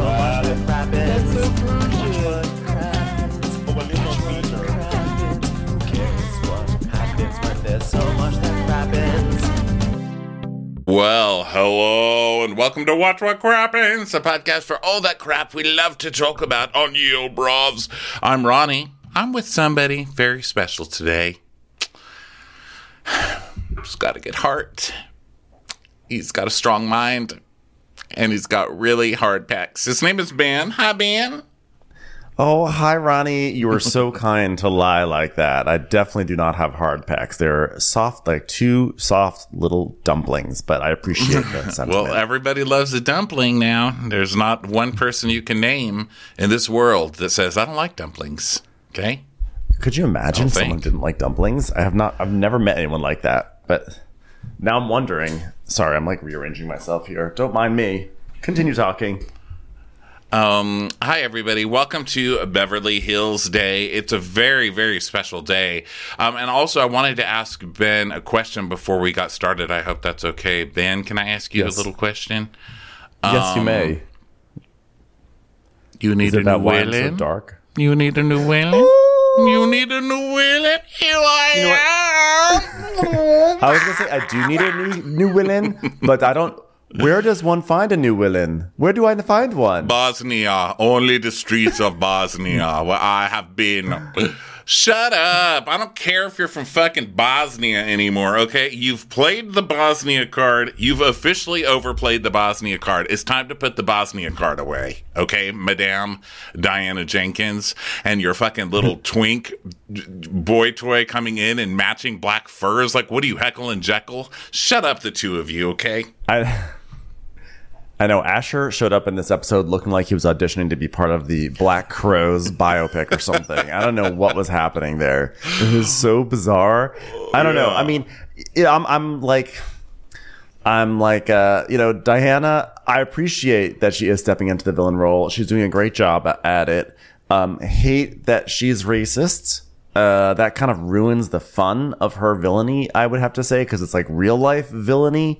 much that crappens. Watch what crappens. Watch what crappens. Who cares what happens when there's so much that crappens? Well, hello, and welcome to Watch What Crappens, a podcast for all that crap we love to talk about on Yo Brovs. I'm Ronnie. I'm with somebody very special today. He's got a good heart. He's got a strong mind. And he's got really hard pecs. His name is Ben. Hi, Ben. Oh, hi, Ronnie. You were so kind to lie like that. I definitely do not have hard pecs. They're soft, like two soft little dumplings, but I appreciate that sentiment. Well, everybody loves a dumpling now. There's not one person you can name in this world that says, I don't like dumplings. Okay? Could you imagine someone didn't like dumplings? I've never met anyone like that, but now I'm wondering. Sorry, I'm like rearranging myself here. Don't mind me. Continue talking. Hi, everybody. Welcome to Beverly Hills Day. It's a very, very special day. And also, I wanted to ask Ben a question before we got started. I hope that's okay. Ben, can I ask you a little question? Yes, you may. You need a new wheelin'? So dark? You need a new wheelin'? You need a new wheelin'? Here I am! I was going to say, I do need a new villain, but I don't... Where does one find a new villain? Where do I find one? Bosnia. Only the streets of Bosnia where I have been. Shut up. I don't care if you're from fucking Bosnia anymore, okay? You've played the Bosnia card. You've officially overplayed the Bosnia card. It's time to put the Bosnia card away, okay, Madame Diana Jenkins and your fucking little twink boy toy coming in and matching black furs. Like, what are you, Heckle and Jekyll? Shut up, the two of you, okay? I know Asher showed up in this episode looking like he was auditioning to be part of the Black Crowes biopic or something. I don't know what was happening there. It was so bizarre. I don't know. I mean, I'm like, Diana, I appreciate that she is stepping into the villain role. She's doing a great job at it. Hate that she's racist. That kind of ruins the fun of her villainy, I would have to say, because it's like real life villainy.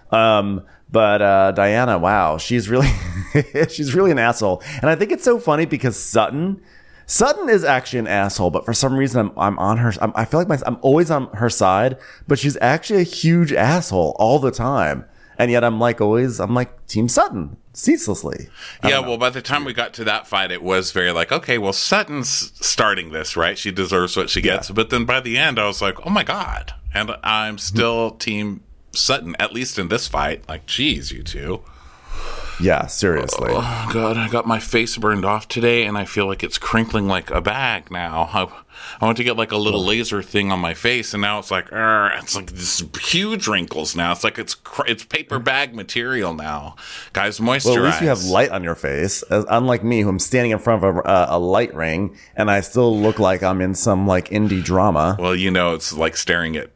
But Diana, wow, she's really an asshole. And I think it's so funny because Sutton is actually an asshole, but for some reason I'm on her. I feel like I'm always on her side, but she's actually a huge asshole all the time. And yet I'm like Team Sutton ceaselessly. Yeah, well, by the time we got to that fight, it was very like, okay, well, Sutton's starting this, right? She deserves what she gets. Yeah. But then by the end, I was like, oh my God. And I'm still Team Sutton, at least in this fight. Like, geez, you two. Yeah, seriously. Oh God, I got my face burned off today, and I feel like it's crinkling like a bag now. I went to get like a little laser thing on my face, and now it's like this huge wrinkles now. It's like it's paper bag material now. Guys, moisturize. Well, at least you have light on your face, unlike me, who I'm standing in front of a light ring, and I still look like I'm in some like indie drama. Well, it's like staring at,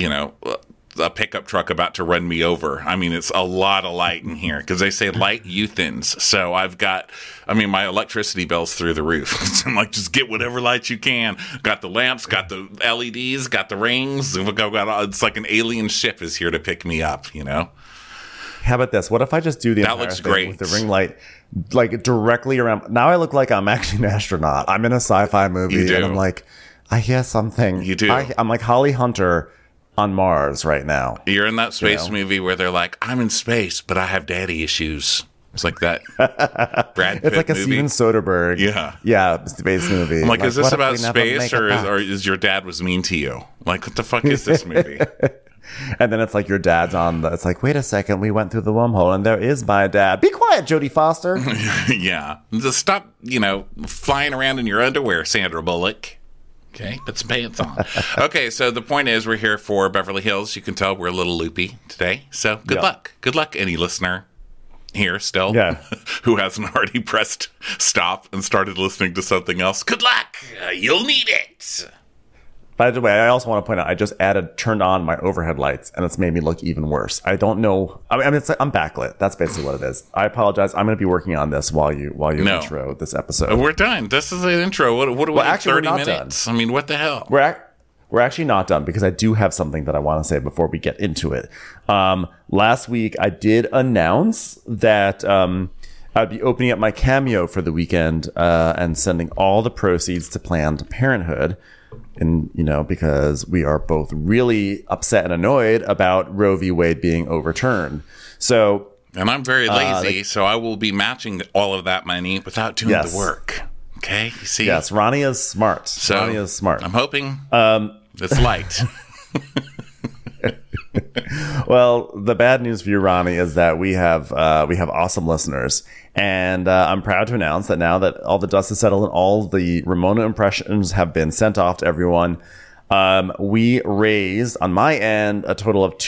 a pickup truck about to run me over. I mean, it's a lot of light in here because they say light youthens. So my electricity bill's through the roof. I'm like, just get whatever light you can. Got the lamps, got the LEDs, got the rings. It's like an alien ship is here to pick me up, How about this? What if I just do the entire thing with the ring light, like directly around? Now I look like I'm actually an astronaut. I'm in a sci-fi movie, and I'm like, I hear something. You do. I'm like Holly Hunter on Mars right now. You're in that space movie where they're like, I'm in space, but I have daddy issues. It's like that Brad Pitt It's like a movie. Steven Soderbergh. Yeah, space movie. I'm like, is this about space or is your dad was mean to you? Like, what the fuck is this movie? And then it's like your dad's it's like, wait a second, we went through the wormhole and there is my dad. Be quiet, Jodie Foster. Yeah. Just stop, flying around in your underwear, Sandra Bullock. Okay, put some pants on. Okay, so the point is we're here for Beverly Hills. You can tell we're a little loopy today. So good luck. Good luck, any listener here still who hasn't already pressed stop and started listening to something else. Good luck. You'll need it. By the way, I also want to point out, I just turned on my overhead lights, and it's made me look even worse. I don't know. I mean, I'm backlit. That's basically what it is. I apologize. I'm going to be working on this while you intro this episode. We're done. This is the intro. What are we? Actually, 30 minutes. Done. I mean, what the hell? We're actually not done because I do have something that I want to say before we get into it. Last week, I did announce that I'd be opening up my Cameo for the weekend and sending all the proceeds to Planned Parenthood. And, because we are both really upset and annoyed about Roe v. Wade being overturned. So, and I'm very lazy, so I will be matching all of that money without doing the work. Okay, you see? Yes, Ronnie is smart. So Ronnie is smart. I'm hoping it's light. Well, the bad news for you, Ronnie, is that we have awesome listeners, and I'm proud to announce that now that all the dust is settled and all the Ramona impressions have been sent off to everyone, we raised on my end a total of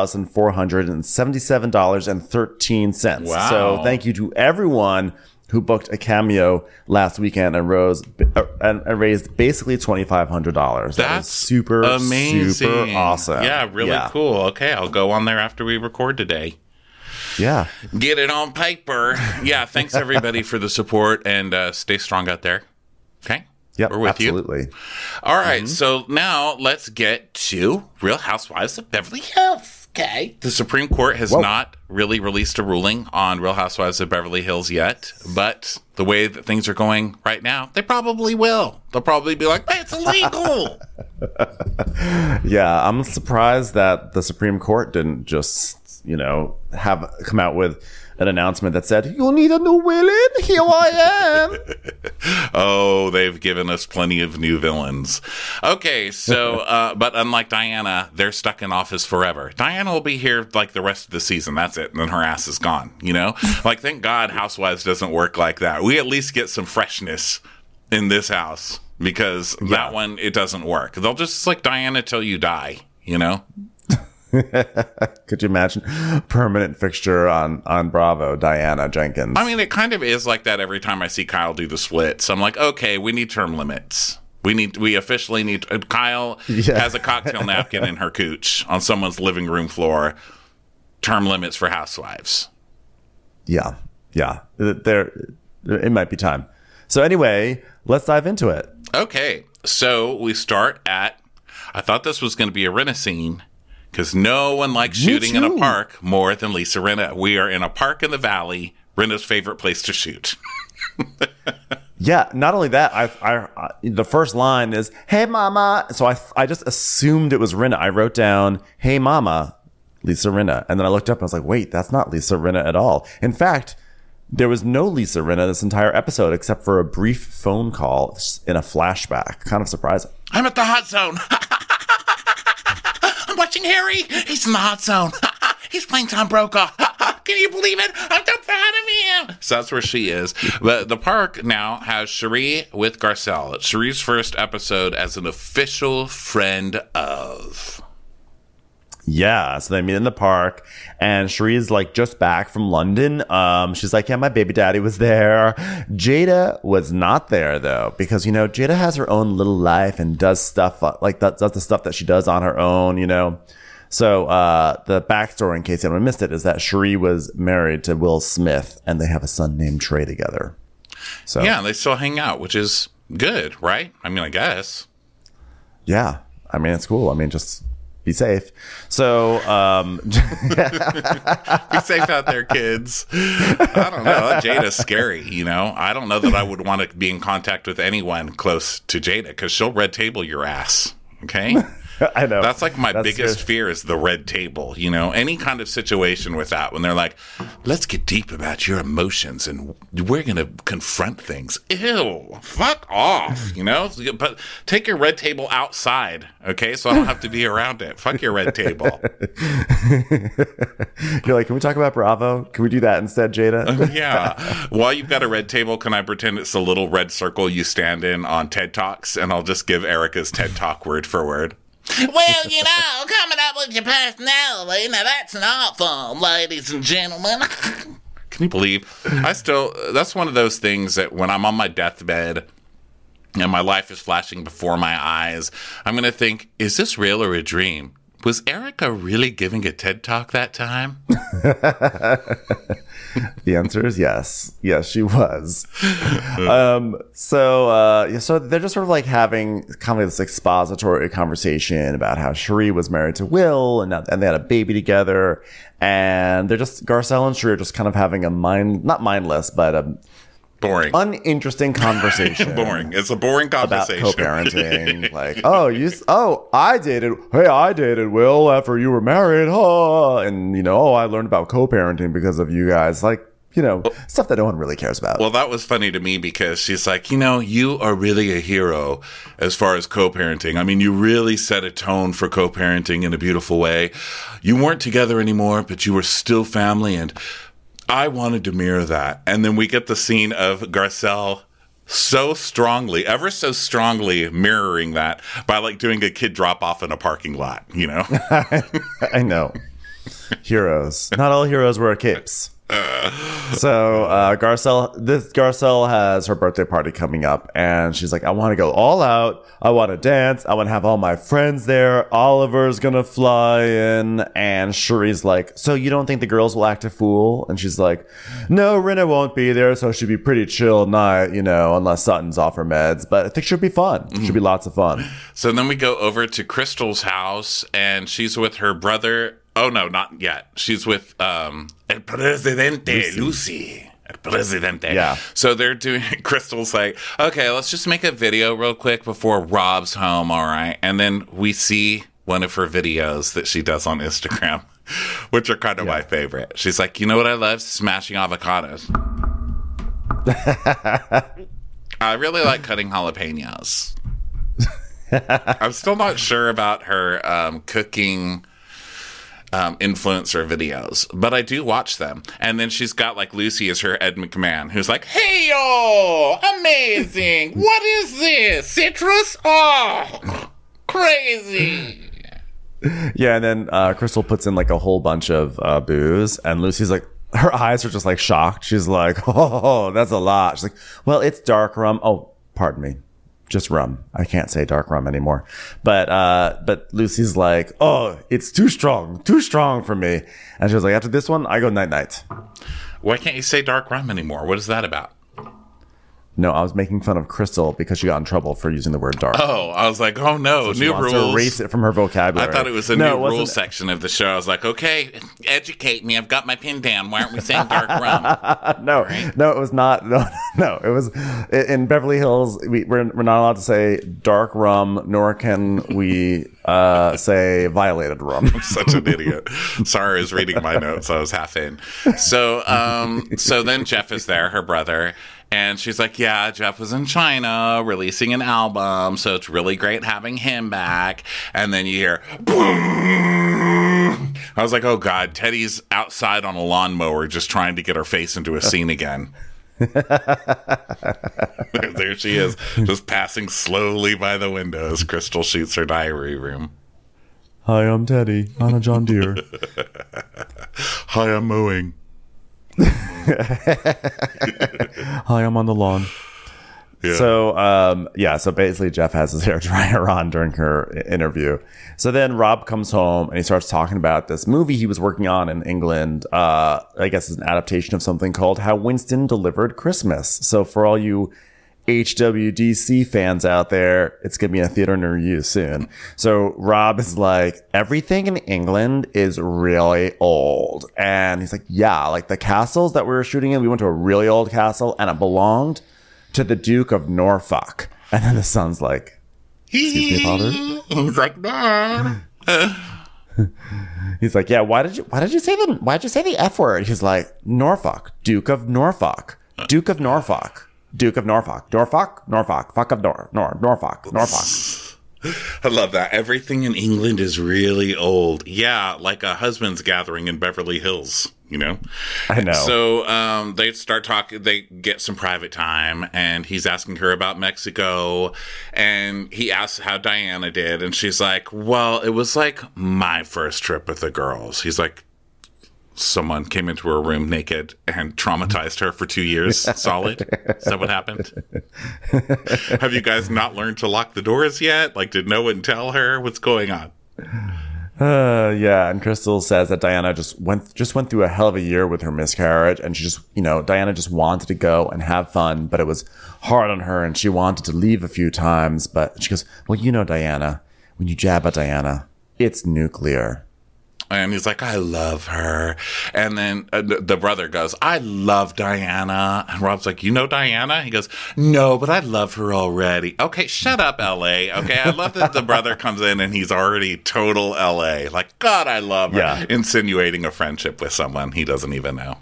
$2,477.13. Wow! So thank you to everyone who booked a Cameo last weekend and raised basically $2,500. That's super amazing. Super awesome. Yeah, really cool. Okay, I'll go on there after we record today. Yeah. Get it on paper. Yeah, thanks everybody for the support, and stay strong out there. Okay? Yep, we're with absolutely. you. All right, so now let's get to Real Housewives of Beverly Hills. Okay. The Supreme Court has not really released a ruling on Real Housewives of Beverly Hills yet, but the way that things are going right now, they probably will. They'll probably be like, hey, it's illegal. Yeah, I'm surprised that the Supreme Court didn't just, have come out with an announcement that said, you'll need a new villain. Here I am. Oh, they've given us plenty of new villains. Okay, so, but unlike Diana, they're stuck in office forever. Diana will be here like the rest of the season. That's it. And then her ass is gone, Like, thank God Housewives doesn't work like that. We at least get some freshness in this house because that one, it doesn't work. They'll just like Diana till you die, Could you imagine permanent fixture on Bravo, Diana Jenkins? I mean, it kind of is like that every time I see Kyle do the splits. I'm like, okay, we need term limits. We officially need. Kyle has a cocktail napkin in her cooch on someone's living room floor. Term limits for Housewives. Yeah. It might be time. So anyway, let's dive into it. Okay, so we start at. I thought this was going to be a Rinna scene. Because no one likes shooting in a park more than Lisa Rinna. We are in a park in the valley, Rinna's favorite place to shoot. Yeah, not only that, I the first line is, hey, mama. So I just assumed it was Rinna. I wrote down, hey, mama, Lisa Rinna. And then I looked up and I was like, wait, that's not Lisa Rinna at all. In fact, there was no Lisa Rinna this entire episode except for a brief phone call in a flashback. Kind of surprising. I'm at the hot zone. I'm watching Harry. He's in the hot zone. He's playing Tom Brokaw. Can you believe it? I'm so proud of him. So that's where she is. But the park now has Cherie with Garcelle. It's Cherie's first episode as an official friend of. Yeah, so they meet in the park, and Cherie's like just back from London. She's like, yeah, my baby daddy was there. Jada was not there though, because Jada has her own little life and does stuff like that, does the stuff that she does on her own. So the backstory, in case anyone missed it, is that Cherie was married to Will Smith, and they have a son named Trey together. So yeah, they still hang out, which is good, right? I mean, I guess. Yeah, I mean it's cool. I mean just. Be safe. So, be safe out there, kids. I don't know. Jada's scary, I don't know that I would want to be in contact with anyone close to Jada because she'll red table your ass. Okay? I know. That's like my biggest fear is the red table, any kind of situation with that when they're like, let's get deep about your emotions and we're going to confront things. Ew, fuck off, But take your red table outside, okay? So I don't have to be around it. Fuck your red table. You're like, can we talk about Bravo? Can we do that instead, Jada? Yeah. While you've got a red table, can I pretend it's a little red circle you stand in on TED Talks? And I'll just give Erica's TED Talk word for word. Well, coming up with your personality, now that's an art form, ladies and gentlemen. Can you believe? That's one of those things that when I'm on my deathbed and my life is flashing before my eyes, I'm going to think, is this real or a dream? Was Erica really giving a TED Talk that time? The answer is yes. Yes, she was. So they're just sort of like having kind of this expository conversation about how Cherie was married to Will and they had a baby together. And they're just, Garcelle and Cherie are just kind of having a not mindless, but a boring, uninteresting conversation. Boring. It's a boring conversation. About co-parenting. Like, I dated Will after you were married. Oh, and I learned about co-parenting because of you guys. Like, stuff that no one really cares about. Well, that was funny to me because she's like, you are really a hero as far as co-parenting. I mean, you really set a tone for co-parenting in a beautiful way. You weren't together anymore, but you were still family, and I wanted to mirror that. And then we get the scene of Garcelle ever so strongly mirroring that by like doing a kid drop off in a parking lot, I know. Heroes. Not all heroes wear capes. So Garcelle has her birthday party coming up, and she's like, I want to go all out. I want to dance. I want to have all my friends there. Oliver's gonna fly in, and Cherie's like, so you don't think the girls will act a fool? And she's like, no, Rinna won't be there, so it should be pretty chill night, unless Sutton's off her meds. But I think she'll be fun. It should be lots of fun. So then we go over to Crystal's house, and she's with her brother. Oh, no, not yet. She's with El Presidente, Lucy. El Presidente. Yeah. So they're doing, Crystal's like, okay, let's just make a video real quick before Rob's home, all right? And then we see one of her videos that she does on Instagram, which are kind of my favorite. She's like, you know what I love? Smashing avocados. I really like cutting jalapenos. I'm still not sure about her cooking influencer videos, but I do watch them. And then she's got like Lucy as her Ed McMahon, who's like, hey yo, amazing, what is this, citrus? Oh, crazy. Yeah, and then Crystal puts in like a whole bunch of booze, and Lucy's like, her eyes are just like shocked. She's like, oh, that's a lot. She's like, well, it's dark rum. Oh, pardon me, just rum. I can't say dark rum anymore. But Lucy's like, oh, it's too strong for me. And she was like, after this one, I go night. Why can't you say dark rum anymore? What is that about? No, I was making fun of Crystal because she got in trouble for using the word dark. Oh, I was like, oh no, so new rules. rules. To erase it from her vocabulary. I thought it was a new rules section of the show. I was like, okay, educate me. I've got my pin down. Why aren't we saying dark rum? No, it was not. No, it was in Beverly Hills. We're not allowed to say dark rum, nor can we say violated rum. I'm such an idiot. Sorry, I was reading my notes. I was half in. So then Jeff is there, her brother. And she's like, yeah, Jeff was in China releasing an album, so it's really great having him back. And then you hear, boom! I was like, oh, God, Teddy's outside on a lawnmower just trying to get her face into a scene again. There she is, just passing slowly by the window as Crystal shoots her diary room. Hi, I'm Teddy on a John Deere. Hi, I'm mowing. Hi, I'm on the lawn. Yeah. So basically Jeff has his hair dryer on during her interview. So then Rob comes home and he starts talking about this movie he was working on in England. I guess it's an adaptation of something called How Winston Delivered Christmas. So for all you HWDC fans out there, it's going to be in a theater near you soon. So Rob is like, everything in England is really old. And he's like, yeah, like the castles that we were shooting in, we went to a really old castle and it belonged to the Duke of Norfolk. And then the son's like, excuse me, father? He's like, Dad. He's like, yeah, why did you say the F word? He's like, Norfolk, Duke of Norfolk, Duke of Norfolk. Duke of Norfolk. Norfolk? Fuck of Norfolk. I love that. Everything in England is really old. Yeah, like a husband's gathering in Beverly Hills, I know. So they start talking, they get some private time, and he's asking her about Mexico, and he asks how Diana did, and she's like, well, it was like my first trip with the girls. He's like, someone came into her room naked and traumatized her for 2 years solid. Is that what happened? Have you guys not learned to lock the doors yet? Like, did no one tell her what's going on? Yeah, and Crystal says that Diana just went through a hell of a year with her miscarriage, and she just, Diana just wanted to go and have fun, but it was hard on her, and she wanted to leave a few times, but she goes, well, Diana, when you jab at Diana, it's nuclear. And he's like, I love her. And then the brother goes, I love Diana. And Rob's like, you know Diana? He goes, no, but I love her already. Okay, shut up, L.A. Okay, I love that the brother comes in and he's already total L.A. Like, God, I love her. Yeah. Insinuating a friendship with someone he doesn't even know.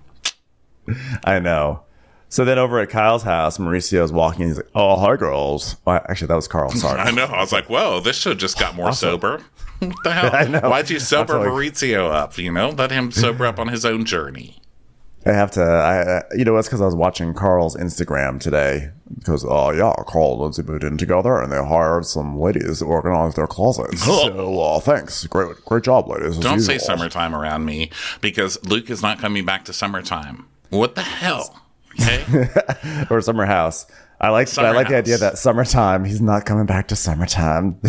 I know. So then over at Kyle's house, Mauricio's walking and he's like, oh, hi, girls. Well, actually, that was Carl. Sorry. I know. I was like, whoa, this show just got more sober. What the hell? I know. Why'd you sober Absolutely. Maurizio up? Let him sober up on his own journey. I have to, it's because I was watching Carl's Instagram today. Because, Carl and Lindsay moved in together and they hired some ladies to organize their closets. So, thanks. Great job, ladies. Don't say summertime around me because Luke is not coming back to summertime. What the hell? Okay. Or summer house. I like the idea that summertime, he's not coming back to summertime.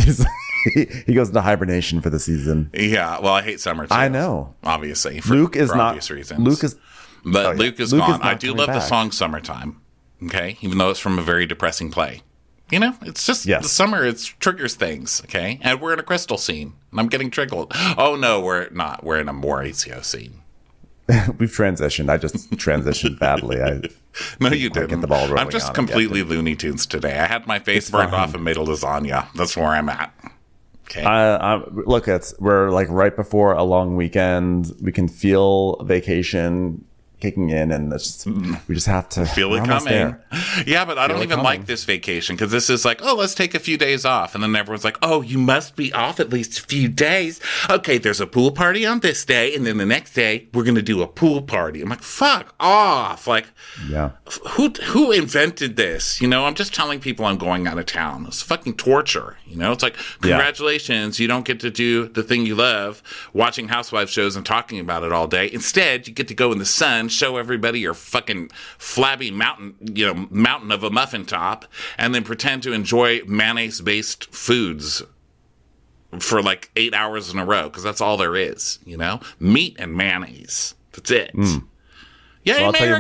He goes into hibernation for the season. Yeah, well, I hate summer too. I know. Obviously. Luke is not. Obvious reasons. Luke is gone. I do coming love the back. song Summertime. Okay. Even though it's from a very depressing play. It's just Yes. the summer, it triggers things. Okay. And we're in a Crystal scene. And I'm getting triggered. Oh, no, we're not. We're in a Mauricio scene. We've transitioned. I just transitioned badly. No, you didn't. Get the ball rolling I'm just on it completely Looney Tunes today. I had my face burned off and made a lasagna. That's where I'm at. Okay. Look, we're like right before a long weekend. We can feel vacation kicking in, and we just have to feel it coming. Yeah, but I don't even like this vacation because this is like, oh, let's take a few days off. And then everyone's like, oh, you must be off at least a few days. Okay, there's a pool party on this day. And then the next day, we're going to do a pool party. I'm like, fuck off. Like, yeah. Who invented this? I'm just telling people I'm going out of town. It's fucking torture. It's like, congratulations, you don't get to do the thing you love, watching housewife shows and talking about it all day. Instead, you get to go in the sun, show everybody your fucking flabby mountain of a muffin top, and then pretend to enjoy mayonnaise-based foods for like 8 hours in a row, because that's all there is, meat and mayonnaise. That's it. Yeah, well, I'll tell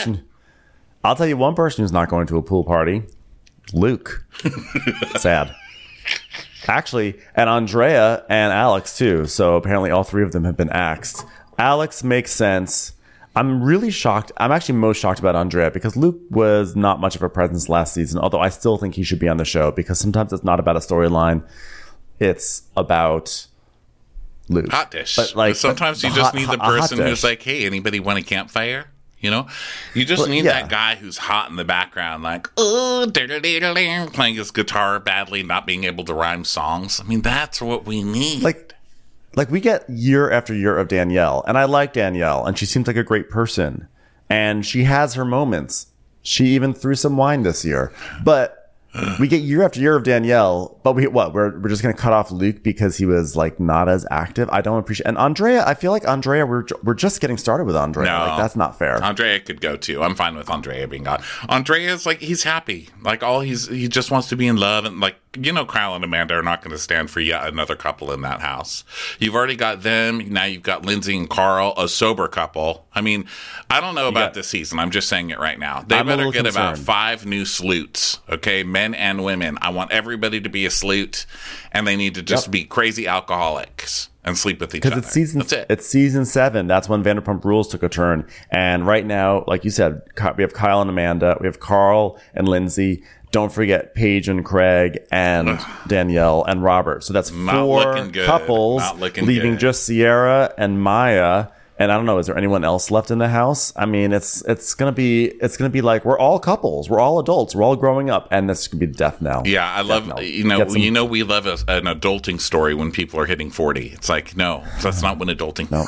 you one person who's not going to a pool party. Luke. Sad. Actually, and Andrea and Alex too. So apparently all three of them have been axed. Alex makes sense. I'm really shocked. I'm actually most shocked about Andrea because Luke was not much of a presence last season, although I still think he should be on the show because sometimes it's not about a storyline. It's about Luke. Hot dish. But sometimes you just need the person who's like, hey, anybody want a campfire? You just need that guy who's hot in the background, like, oh, playing his guitar badly, not being able to rhyme songs. I mean, that's what we need. Like we get year after year of Danielle, and I like Danielle, and she seems like a great person, and she has her moments. She even threw some wine this year, but we get year after year of Danielle, but we're just going to cut off Luke because he was like not as active. I don't appreciate. And Andrea, I feel like Andrea, we're just getting started with Andrea. No, like that's not fair. Andrea could go too. I'm fine with Andrea being gone. Andrea's like, he's happy. Like he just wants to be in love, and like, Kyle and Amanda are not going to stand for yet another couple in that house. You've already got them. Now you've got Lindsay and Carl, a sober couple. I mean, I don't know about this season. I'm just saying it right now. They better get about 5 new sleuths, okay? Men and women. I want everybody to be a sleut, and they need to just be crazy alcoholics and sleep with each other. Because it's season 7. That's when Vanderpump Rules took a turn. And right now, like you said, we have Kyle and Amanda. We have Carl and Lindsay. Don't forget Paige and Craig and Danielle and Robert. So that's 4 couples, leaving just Sierra and Maya. And I don't know, is there anyone else left in the house? I mean, it's gonna be like we're all couples, we're all adults, we're all growing up, and this could be the death knell. Yeah, I love we love an adulting story when people are hitting 40. It's like no, that's not when adulting. No.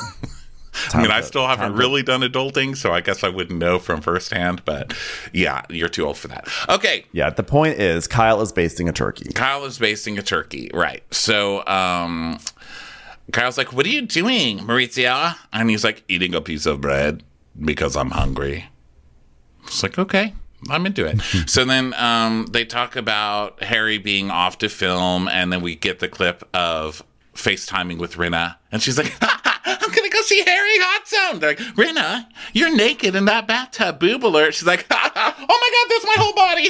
I still haven't really done adulting, so I guess I wouldn't know from firsthand. But yeah, you're too old for that. Okay. Yeah, the point is Kyle is basting a turkey. Right. So Kyle's like, what are you doing, Maurizio? And he's like, eating a piece of bread because I'm hungry. It's like, okay, I'm into it. So then they talk about Harry being off to film, and then we get the clip of FaceTiming with Rinna, and she's like, I'm gonna go see Harry Hot Zone. They're like, Rinna, you're naked in that bathtub, boob alert. She's like, oh my God, that's my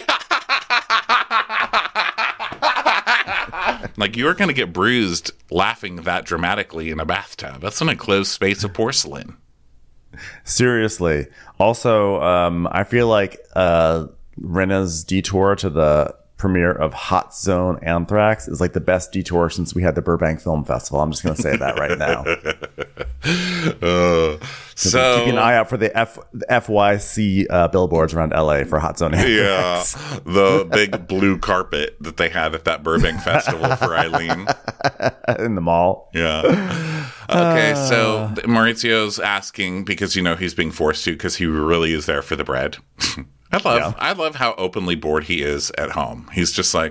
whole body. Like, you're gonna get bruised laughing that dramatically in a bathtub. That's an enclosed space of porcelain. Seriously. Also, I feel like Rinna's detour to the premiere of Hot Zone Anthrax is like the best detour since we had the Burbank Film Festival. I'm just going to say that right now. So keep an eye out for the FYC billboards around LA for Hot Zone Anthrax. Yeah, the big blue carpet that they had at that Burbank festival for Eileen. In the mall. Yeah. Okay, so Maurizio's asking because, he's being forced to because he really is there for the bread. I love how openly bored he is at home. He's just like,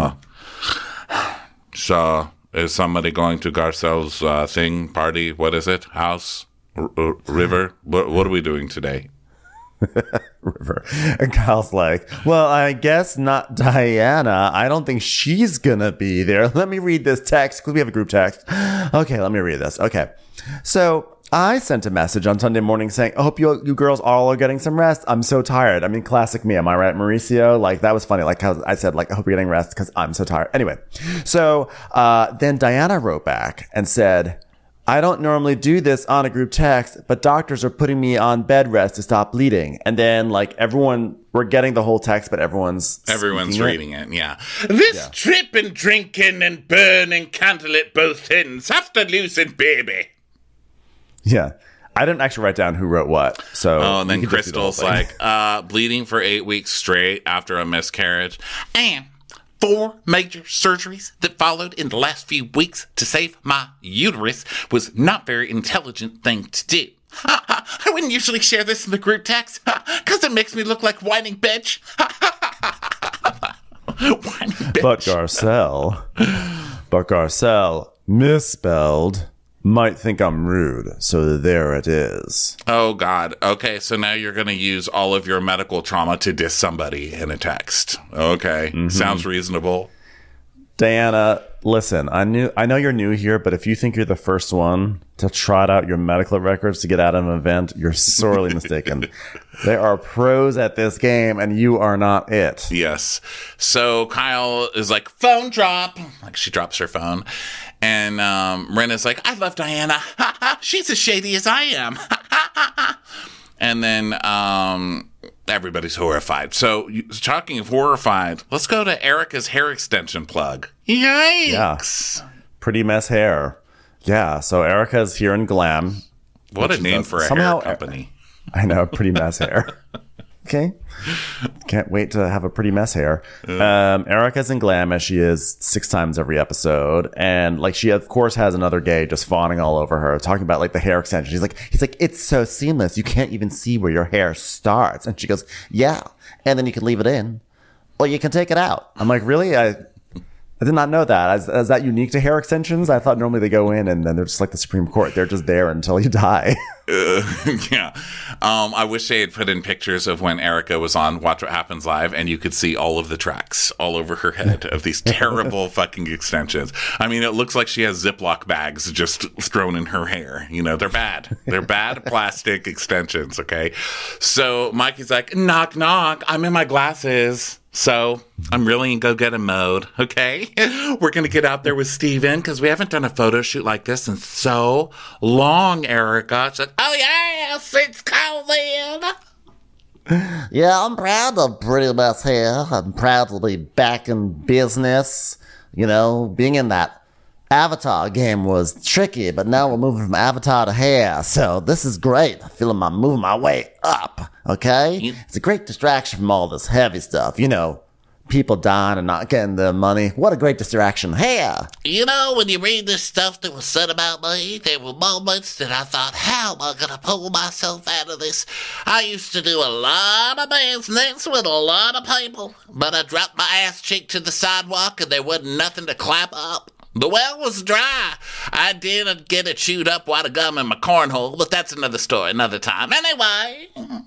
so is somebody going to Garcelle's party? What is it? House? River? What are we doing today? River. And Kyle's like, well, I guess not Diana. I don't think she's gonna be there. Let me read this text because we have a group text. Okay, let me read this. Okay. So I sent a message on Sunday morning saying, I hope you girls all are getting some rest. I'm so tired. I mean, classic me. Am I right, Mauricio? Like, that was funny. Like, how I said, like, I hope you're getting rest because I'm so tired. Anyway, so then Diana wrote back and said, I don't normally do this on a group text, but doctors are putting me on bed rest to stop bleeding. And then, like, we're getting the whole text, but everyone's reading it. Yeah. This tripping, drinking, and burning candle at both ends after losing baby. Yeah. I didn't actually write down who wrote what. So and then Crystal's like, bleeding for 8 weeks straight after a miscarriage. And 4 major surgeries that followed in the last few weeks to save my uterus was not very intelligent thing to do. I wouldn't usually share this in the group text because it makes me look like whining bitch. Whining bitch. But Garcelle misspelled might think I'm rude, so there it is. Oh, God. Okay, so now you're going to use all of your medical trauma to diss somebody in a text. Okay, Sounds reasonable. Diana, listen, I know you're new here, but if you think you're the first one to trot out your medical records to get out of an event, you're sorely mistaken. There are pros at this game, and you are not it. Yes. So Kyle is like, phone drop. Like, she drops her phone. And Rinna's like, I love Diana. She's as shady as I am. And then everybody's horrified. So, talking of horrified, let's go to Erica's hair extension plug. Yikes. Yeah. Pretty mess hair. Yeah, so Erica's here in Glam. What a name for a hair company. I know, Pretty Mess Hair. Okay. Can't wait to have a pretty mess hair. Erica's in Glam as she is 6 times every episode. And like she of course has another gay just fawning all over her, talking about like the hair extension. He's like, it's so seamless. You can't even see where your hair starts. And she goes, yeah. And then you can leave it in or you can take it out. I'm like, really? I did not know that. Is that unique to hair extensions? I thought normally they go in and then they're just like the Supreme Court. They're just there until you die. Yeah. I wish they had put in pictures of when Erica was on Watch What Happens Live and you could see all of the tracks all over her head of these terrible fucking extensions. I mean, it looks like she has Ziploc bags just thrown in her hair. You know, they're bad. They're bad plastic extensions, okay? So Mikey's like, knock, knock. I'm in my glasses. So I'm really in go-get him mode, okay? We're going to get out there with Steven because we haven't done a photo shoot like this in so long, Erica. She's like, oh, yes, it's COVID. Yeah, I'm proud of Pretty Mess Hair. I'm proud to be back in business. You know, being in that Avatar game was tricky, but now we're moving from Avatar to hair. So this is great. I feel I'm moving my way up, okay? It's a great distraction from all this heavy stuff. You know, people dying and not getting their money. What a great distraction. Hair. You know, when you read this stuff that was said about me, there were moments that I thought, how am I going to pull myself out of this? I used to do a lot of business with a lot of people, but I dropped my ass cheek to the sidewalk and there wasn't nothing to clap up. The well was dry. I did get a chewed up wad of gum in my cornhole, but that's another story, another time. Anyway.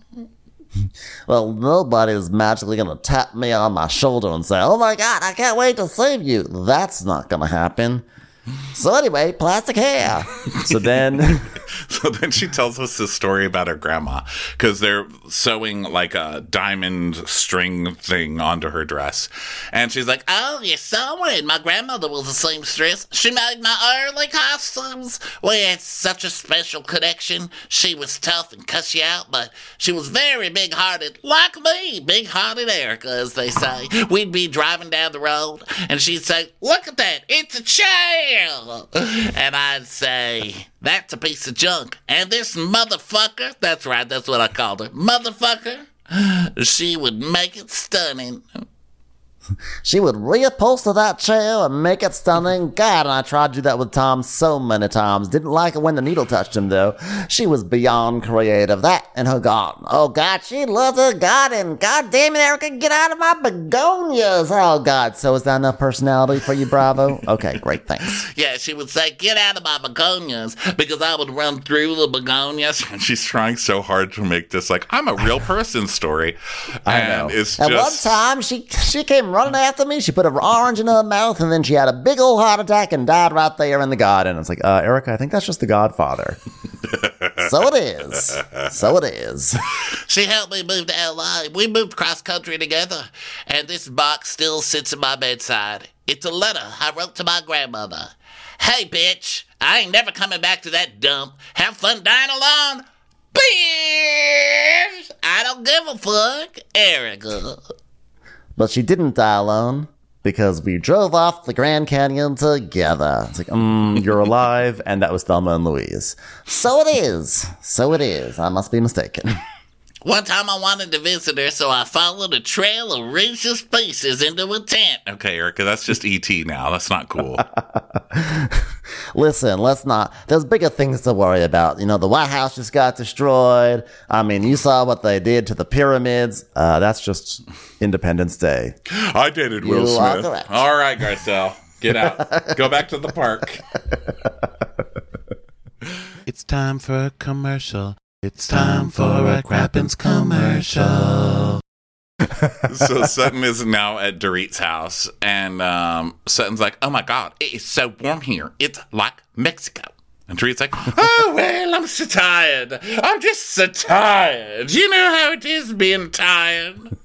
Well, nobody's magically going to tap me on my shoulder and say, oh my God, I can't wait to save you. That's not going to happen. So anyway, plastic hair. So then So then she tells us this story about her grandma because they're sewing like a diamond string thing onto her dress. And she's like, Oh, you're sewing. My grandmother was a seamstress. She made my early costumes. We had such a special connection. She was tough and cuss you out, but she was very big-hearted, like me. Big-hearted Erica, as they say. We'd be driving down the road, and she'd say, Look at that. It's a chair. And I'd say, That's a piece of junk. And this motherfucker, that's right, that's what I called her, motherfucker, she would make it stunning. She would reupholster that chair and make it stunning. God, and I tried to do that with Tom so many times. Didn't like it when the needle touched him, though. She was beyond creative. That and her garden. Oh, God, she loves her garden. God damn it, Erica, get out of my begonias. Oh, God. So is that enough personality for you, Bravo? Okay, great, thanks. Yeah, she would say, Get out of my begonias, because I would run through the begonias. and she's trying so hard to make this like, I'm a real person story. I And know. it's At just. one time, she came running after me. She put an orange in her mouth, and then she had a big old heart attack and died right there in the garden. and it's like, Erica, I think that's just The Godfather. So it is. So it is. She helped me move to LA. We moved cross country together, and this box still sits at my bedside. It's a letter I wrote to my grandmother. Hey, bitch, I ain't never coming back to that dump. Have fun dying alone. Bitch! I don't give a fuck. Erica. But she didn't die alone because we drove off the Grand Canyon together. It's like, you're alive, and that was Thelma and Louise. So it is. So it is. I must be mistaken. One time I wanted to visit her, so I followed a trail of Reese's Pieces into a tent. Okay, Erica, that's just E.T. now. That's not cool. Listen, let's not. There's bigger things to worry about. You know, the White House just got destroyed. I mean, you saw what they did to the pyramids. That's just Independence Day. I dated Will You are Smith. correct. All right, Garcelle, get out. Go back to the park. It's time for a commercial. It's time for a Crappens commercial. So Sutton is now at Dorit's house, and Sutton's like, oh my God, it is so warm here. It's like Mexico. And Dorit's like, oh, well, I'm so tired. I'm just so tired. You know how it is being tired.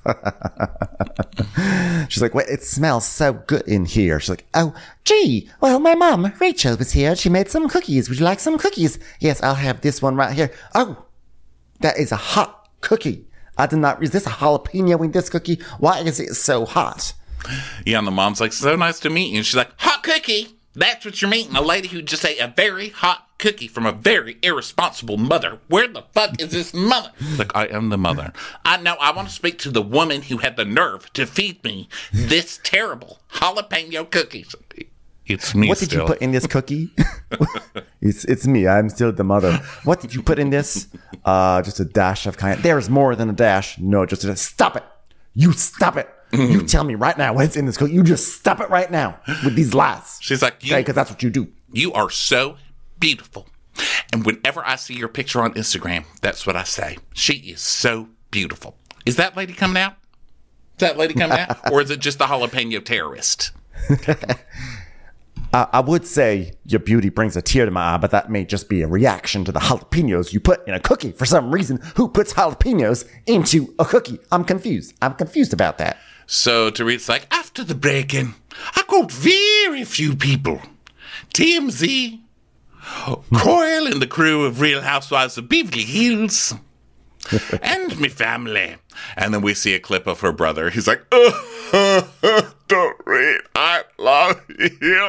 She's like, wait, it smells so good in here. She's like, oh, gee, well, my mom, Rachel, was here. She made some cookies. Would you like some cookies? Yes, I'll have this one right here. Oh, that is a hot cookie. I did not, is this a jalapeno in this cookie? Why is it so hot? Yeah, and the mom's like, so nice to meet you. And she's like, hot cookie. That's what you're meeting. A lady who just ate a very hot cookie from a very irresponsible mother. Where the fuck is this mother? Like, I am the mother. I know. I want to speak to the woman who had the nerve to feed me this terrible jalapeno cookies. It's me What did you still. put in this cookie? It's me. I'm still the mother. What did you put in this? Just a dash of cayenne. There's more than a dash. No, just a stop it. You stop it. You tell me right now what's in this cookie. You just stop it right now with these lies. She's like, Okay, because that's what you do. You are so beautiful. And whenever I see your picture on Instagram, that's what I say. She is so beautiful. Is that lady coming out? Is that lady coming out? Or is it just the jalapeno terrorist? I would say your beauty brings a tear to my eye, but that may just be a reaction to the jalapenos you put in a cookie for some reason. Who puts jalapenos into a cookie? I'm confused. I'm confused about that. So Dorit's like, after the break-in, I called very few people. TMZ, Coyle and the crew of Real Housewives of Beverly Hills, and me family. And then we see a clip of her brother. He's like, Dorit, I love you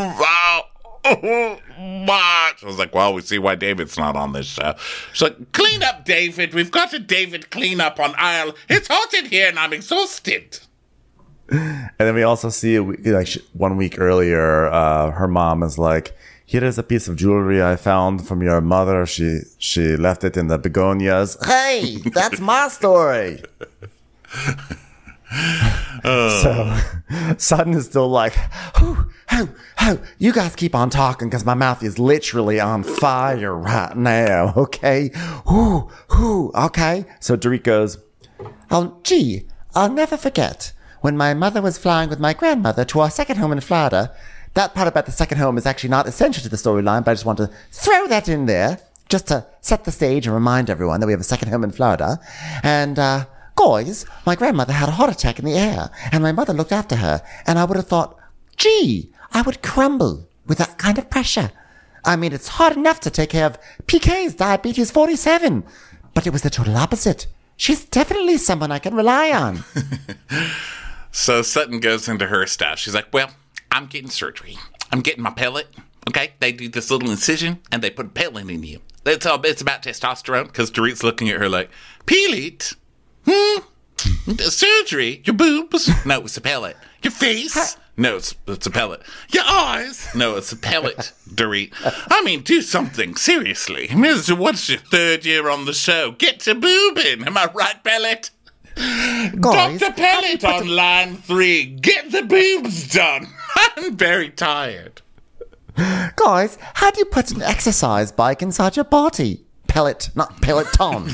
so much. I was like, well, we see why David's not on this show. She's like, clean up, David. We've got a David cleanup on aisle. It's hot in here and I'm exhausted. And then we also see, like 1 week earlier, her mom is like, here is a piece of jewelry I found from your mother. She left it in the begonias. Hey, that's my story. So Sutton is still like, you guys keep on talking because my mouth is literally on fire right now, okay? Okay. So Dorit goes, oh, gee, I'll never forget when my mother was flying with my grandmother to our second home in Florida. that part about the second home is actually not essential to the storyline, but I just want to throw that in there just to set the stage and remind everyone that we have a second home in Florida. And, guys, my grandmother had a heart attack in the air, and my mother looked after her, and I would have thought, gee, I would crumble with that kind of pressure. I mean, it's hard enough to take care of PK's diabetes 47, but it was the total opposite. She's definitely someone I can rely on. So Sutton goes into her stuff. She's like, well, I'm getting surgery. I'm getting my pellet. Okay, they do this little incision, and they put a pellet in you. It's about testosterone, because Dorit's looking at her like, pellet? Surgery? Your boobs? No, it's a pellet. Your face? No, it's a pellet. Your eyes? No, it's a pellet, Dorit. I mean, do something, seriously. What's your third year on the show? Get to boobing, am I right, pellet? Guys, Dr. Pellet on line 3. Get the boobs done. I'm very tired. Guys, how do you put an exercise bike inside your body? Pellet, not Peloton.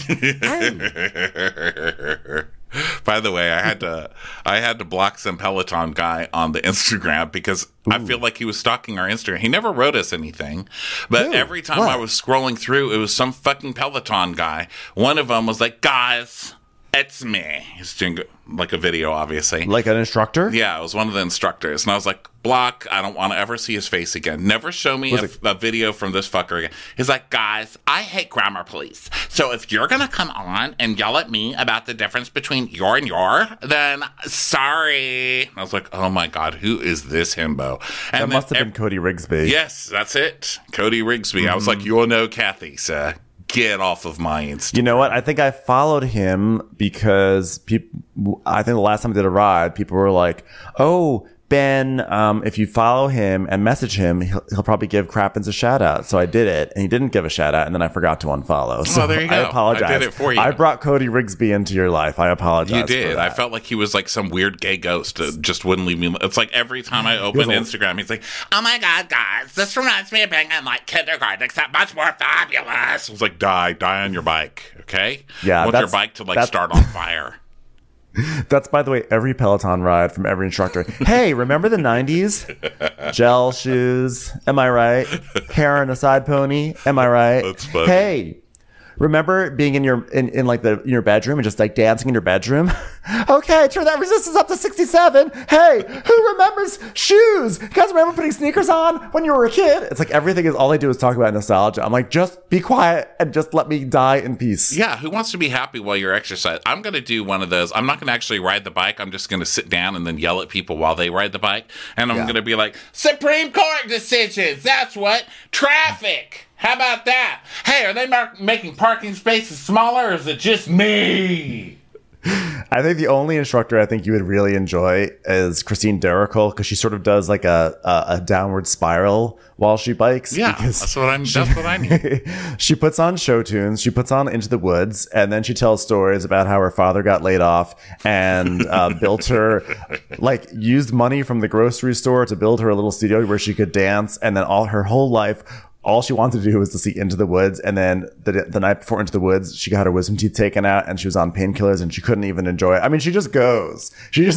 By the way, I had to block some Peloton guy on the Instagram because I feel like he was stalking our Instagram. He never wrote us anything, but every time I was scrolling through, it was some fucking Peloton guy. One of them was like, guys, it's me. He's doing like a video, obviously. Like an instructor? Yeah, it was one of the instructors. And I was like, block, I don't want to ever see his face again. Never show me a video from this fucker again. He's like, guys, I hate grammar police. So if you're going to come on and yell at me about the difference between your and your, then sorry. And I was like, oh my God, who is this himbo? And That must have been Cody Rigsby. Yes, that's it. Cody Rigsby. I was like, you'll know Kathy, sir. Get off of my Insta. You know what? I think I followed him because I think the last time I did a ride, people were like, oh, Ben, if you follow him and message him, he'll probably give Crappens a shout out. So I did it, and he didn't give a shout out, and then I forgot to unfollow. So there you go. I apologize. I did it for you. I brought Cody Rigsby into your life. I apologize. You for did. that. I felt like he was like some weird gay ghost that just wouldn't leave me. It's like every time I open Instagram, he's like, oh my God, guys, this reminds me of being in like kindergarten, except much more fabulous. I was like, die on your bike, okay? Yeah, I want your bike to like start on fire. That's, by the way, every Peloton ride from every instructor. Hey, remember the 90s? Gel shoes. Am I right? Hair on a side pony. Am I right? That's funny. Hey, remember being in your your bedroom and just like dancing in your bedroom? Okay, turn that resistance up to 67. Hey, who remembers shoes? You guys remember putting sneakers on when you were a kid? It's like everything is all they do is talk about nostalgia. I'm like, just be quiet and just let me die in peace. Yeah, who wants to be happy while you're exercising? I'm going to do one of those. I'm not going to actually ride the bike. I'm just going to sit down and then yell at people while they ride the bike. And I'm going to be like, Supreme Court decisions. That's what. Traffic. How about that? Hey, are they making parking spaces smaller, or is it just me? I think the only instructor I think you would really enjoy is Christine Derrickle, because she sort of does like a downward spiral while she bikes. Yeah, that's what I need. She puts on show tunes. She puts on Into the Woods, and then she tells stories about how her father got laid off and built her, like, used money from the grocery store to build her a little studio where she could dance, and then all her whole life, all she wanted to do was to see Into the Woods. And then the night before Into the Woods, she got her wisdom teeth taken out and she was on painkillers and she couldn't even enjoy it. I mean, she just goes.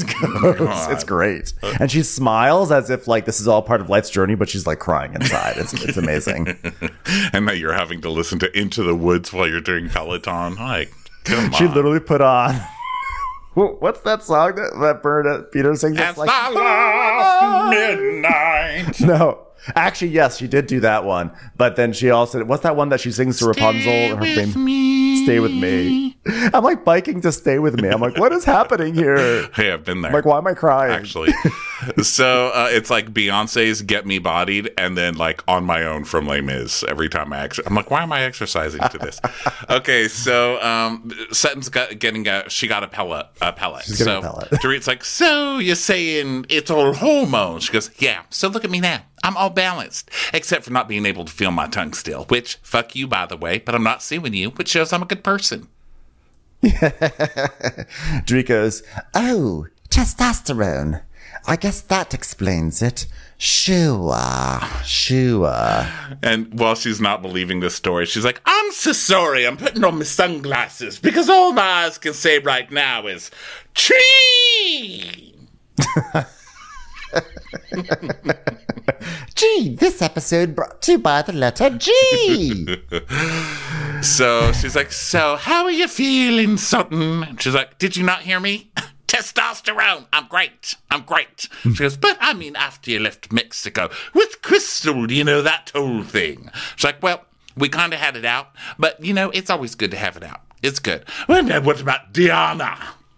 It's great. And she smiles as if like this is all part of life's journey, but she's like crying inside. It's amazing. And that you're having to listen to Into the Woods while you're doing Peloton. Like, come on. She literally put on... What's that song that Bernadette Peters sings? It's like, the last midnight. No. Actually, yes, she did do that one. But then she also... What's that one that she sings to Rapunzel? Stay with me. I'm like biking to Stay With Me. I'm like, what is happening here? Hey, I've been there. I'm like, why am I crying? Actually. So it's like Beyonce's Get Me Bodied and then like On My Own from Les Mis every time I'm like, why am I exercising to this? Okay, so Sutton's she got a pellet. She's getting a pellet. Dorit's like, so you're saying it's all hormones? She goes, yeah, so look at me now. I'm all balanced, except for not being able to feel my tongue still, which, fuck you, by the way, but I'm not suing you, which shows I'm a good person. Dorit goes, Oh, testosterone. I guess that explains it. Sure. And while she's not believing this story, she's like, I'm so sorry, I'm putting on my sunglasses, because all my eyes can say right now is, tree! Gee, this episode brought to you by the letter G. So she's like, so how are you feeling, Sutton? And she's like, did you not hear me? Testosterone. I'm great. She goes, but I mean, after you left Mexico with Crystal, that whole thing. She's like, well, we kind of had it out, but it's always good to have it out. It's good. Well, now what about Diana?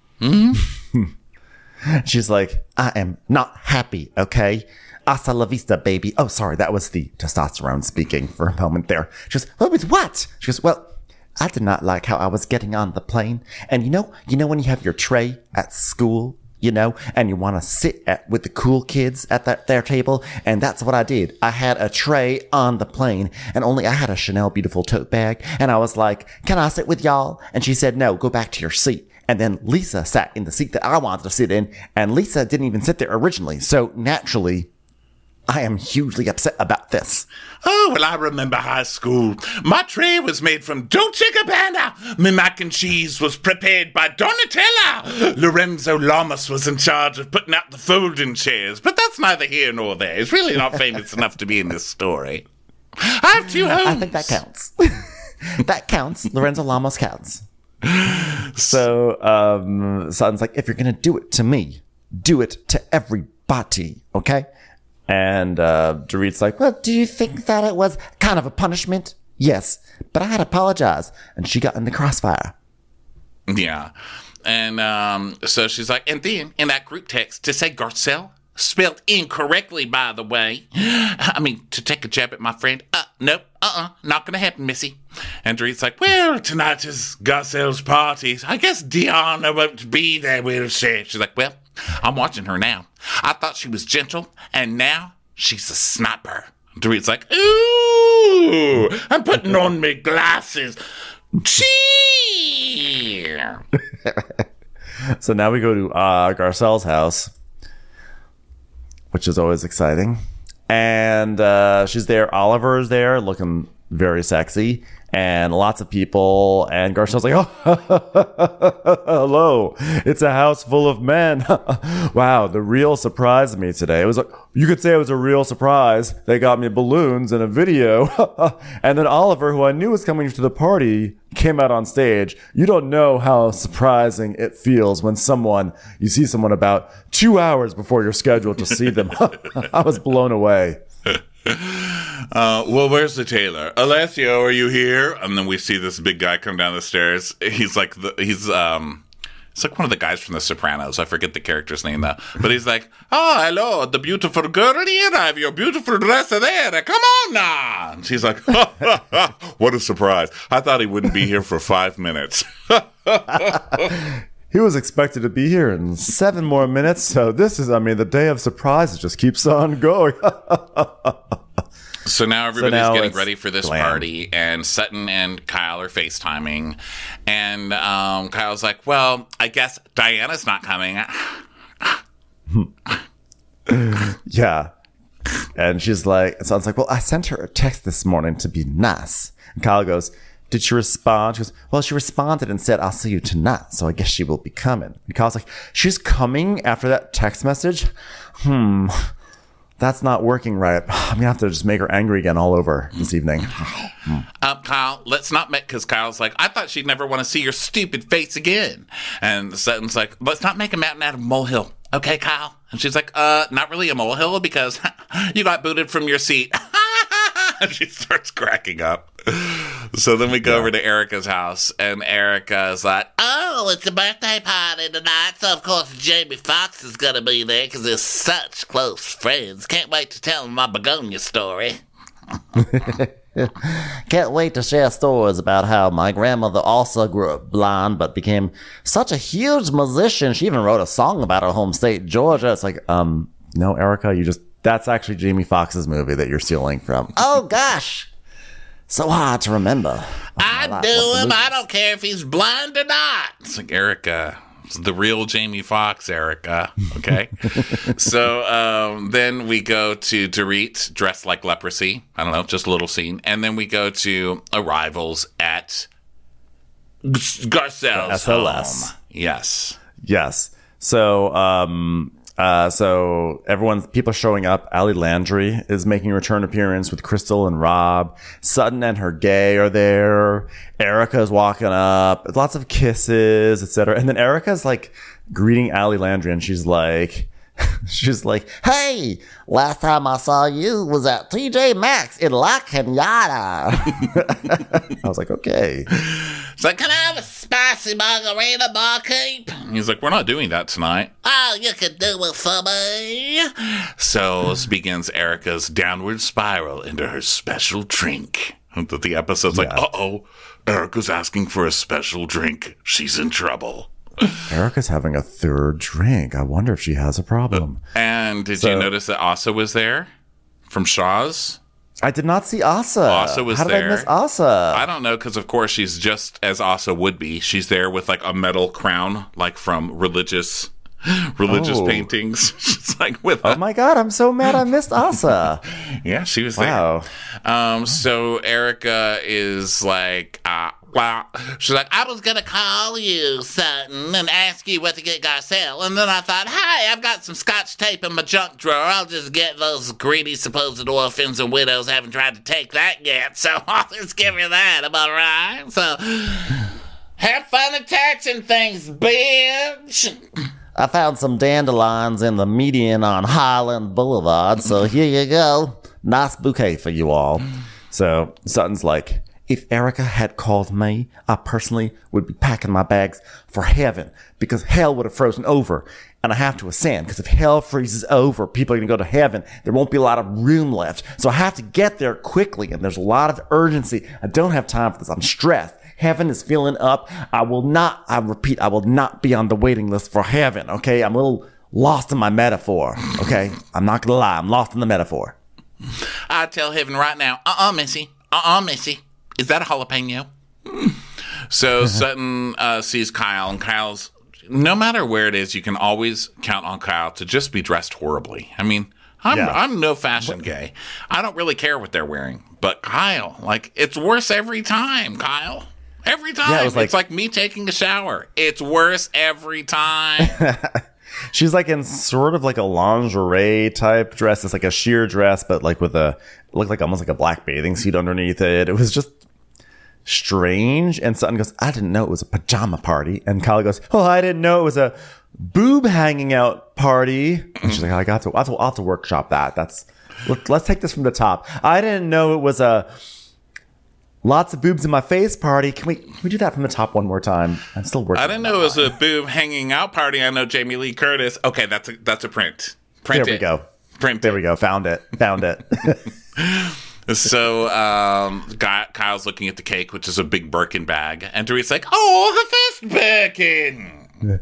She's like, I am not happy, okay? Hasta la vista, baby. Oh, sorry, that was the testosterone speaking for a moment there. She goes, well, with what? She goes, well, I did not like how I was getting on the plane. And you know when you have your tray at school, and you want to sit with the cool kids at their table? And that's what I did. I had a tray on the plane, and only I had a Chanel Beautiful tote bag. And I was like, can I sit with y'all? And she said, no, go back to your seat. And then Lisa sat in the seat that I wanted to sit in, and Lisa didn't even sit there originally. So naturally, I am hugely upset about this. Oh, well, I remember high school. My tray was made from Dolce & Gabbana. My mac and cheese was prepared by Donatella. Lorenzo Lamas was in charge of putting out the folding chairs. But that's neither here nor there. He's really not famous enough to be in this story. I have 2 homes. I think that counts. That counts. Lorenzo Lamas counts. So, Sutton's like, if you're going to do it to me, do it to everybody, okay? And Dorit's like, well, do you think that it was kind of a punishment? Yes, but I had to apologize. And she got in the crossfire. Yeah. And so she's like, and then in that group text to say Garcelle, spelled incorrectly, by the way. I mean, to take a jab at my friend. Nope, not gonna happen, Missy. And Dorit's like, well, tonight is Garcelle's party. I guess Diana won't be there, will she? She's like, well, I'm watching her now. I thought she was gentle, and now she's a sniper. Dorit's like, ooh, I'm putting on my glasses. Cheer. So now we go to Garcelle's house, which is always exciting. And she's there. Oliver is there looking very sexy. And lots of people. And Garcelle's like, oh, hello. It's a house full of men. Wow, the real surprised me today. It was like, you could say it was a real surprise. They got me balloons and a video. And then Oliver, who I knew was coming to the party, came out on stage. You don't know how surprising it feels when you see someone about 2 hours before you're scheduled to see them. I was blown away. Well, where's the tailor? Alessio, are you here? And then we see this big guy come down the stairs. He's like it's like one of the guys from The Sopranos. I forget the character's name though. But he's like, oh, hello, the beautiful girl here. I have your beautiful dress there. Come on now. And she's like, what a surprise. I thought he wouldn't be here for 5 minutes. He was expected to be here in 7 more minutes. So the day of surprises just keeps on going. So now everybody's getting ready for this glam. party, and Sutton and Kyle are FaceTiming. And Kyle's like, well, I guess Diana's not coming. Yeah. And she's like, so I was like, well, I sent her a text this morning to be nice. And Kyle goes, did she respond? She goes, well, she responded and said, I'll see you tonight. So I guess she will be coming. And Kyle's like, she's coming after that text message? That's not working right. I'm going to have to just make her angry again all over this evening. Kyle, let's not make, because Kyle's like, I thought she'd never want to see your stupid face again. And Sutton's like, let's not make a mountain out of a molehill. Okay, Kyle? And she's like, not really a molehill because you got booted from your seat. And she starts cracking up. So then we go over to Erica's house, and Erica's like, Oh, it's a birthday party tonight, so of course Jamie Foxx is gonna be there because they're such close friends. Can't wait to tell him my begonia story. Can't wait to share stories about how my grandmother also grew up blind but became such a huge musician. She even wrote a song about her home state, Georgia. It's like, no, Erica, that's actually Jamie Foxx's movie that you're stealing from. Oh gosh, so hard to remember. I do him. I don't care if he's blind or not. it's like, Erica, it's the real Jamie Foxx, Erica. Okay. So then we go to Dorit dressed like leprosy. I don't know, just a little scene. And then we go to arrivals at Garcelle's SLS. home. Yes. Yes. So So people are showing up. Ali Landry is making a return appearance with Crystal and Rob. Sutton and her gay are there. Erica's walking up. Lots of kisses, etc. And then Erica's like greeting Ali Landry, and she's like, Hey, last time I saw you was at TJ Maxx in La Cañada. I was like, okay. It's like, can I have a spicy margarita, barkeep? He's like, we're not doing that tonight. Oh, you can do it for me. So begins Erica's downward spiral into her special drink. The episode's like, uh-oh, Erica's asking for a special drink. She's in trouble. Erica's having a third drink. I wonder if she has a problem. And did you notice that Asa was there from Shaw's? I did not see Asa. Asa was How did there. I miss Asa? I don't know, because of course she's just as Asa would be. She's there with like a metal crown, like from religious paintings. She's like with. Oh my god! I'm so mad I missed Asa. Yeah, she was Wow. there. So Erica is like, wow. She's like, I was going to call you, Sutton, and ask you what to get Garcelle. And then I thought, hey, I've got some scotch tape in my junk drawer. I'll just get those greedy supposed orphans and widows. Haven't tried to take that yet. So I'll just give you that. Am I right? So have fun attaching things, bitch. I found some dandelions in the median on Highland Boulevard, so here you go. Nice bouquet for you all. So Sutton's like, if Erica had called me, I personally would be packing my bags for heaven because hell would have frozen over. And I have to ascend because if hell freezes over, people are going to go to heaven. There won't be a lot of room left. So I have to get there quickly, and there's a lot of urgency. I don't have time for this. I'm stressed. Heaven is filling up. I repeat, I will not be on the waiting list for heaven, okay? I'm a little lost in my metaphor, okay? I'm not gonna lie, I'm lost in the metaphor. I tell heaven right now, Missy. Missy. Is that a jalapeno? So Sutton sees Kyle, and Kyle's, no matter where it is, you can always count on Kyle to just be dressed horribly. I mean, I'm no fashion gay. I don't really care what they're wearing. But Kyle, like, it's worse every time, Kyle. Every time. Yeah, it's like me taking a shower. It's worse every time. She's like in sort of like a lingerie type dress. It's like a sheer dress, but like with looked like almost like a black bathing suit underneath it. It was just strange. And Sutton goes, I didn't know it was a pajama party. And Kyle goes, oh, I didn't know it was a boob hanging out party. And she's like, I'll have to workshop that. Let's take this from the top. I didn't know it was a lots of boobs in my face party. Can we do that from the top one more time? I'm still working. I didn't know it was a boob hanging out party. I know Jamie Lee Curtis. Okay, that's a print. Print there it. we go. Print There it. we go. Found it. So Kyle's looking at the cake, which is a big Birkin bag, and Dorit's like, "Oh, the first Birkin."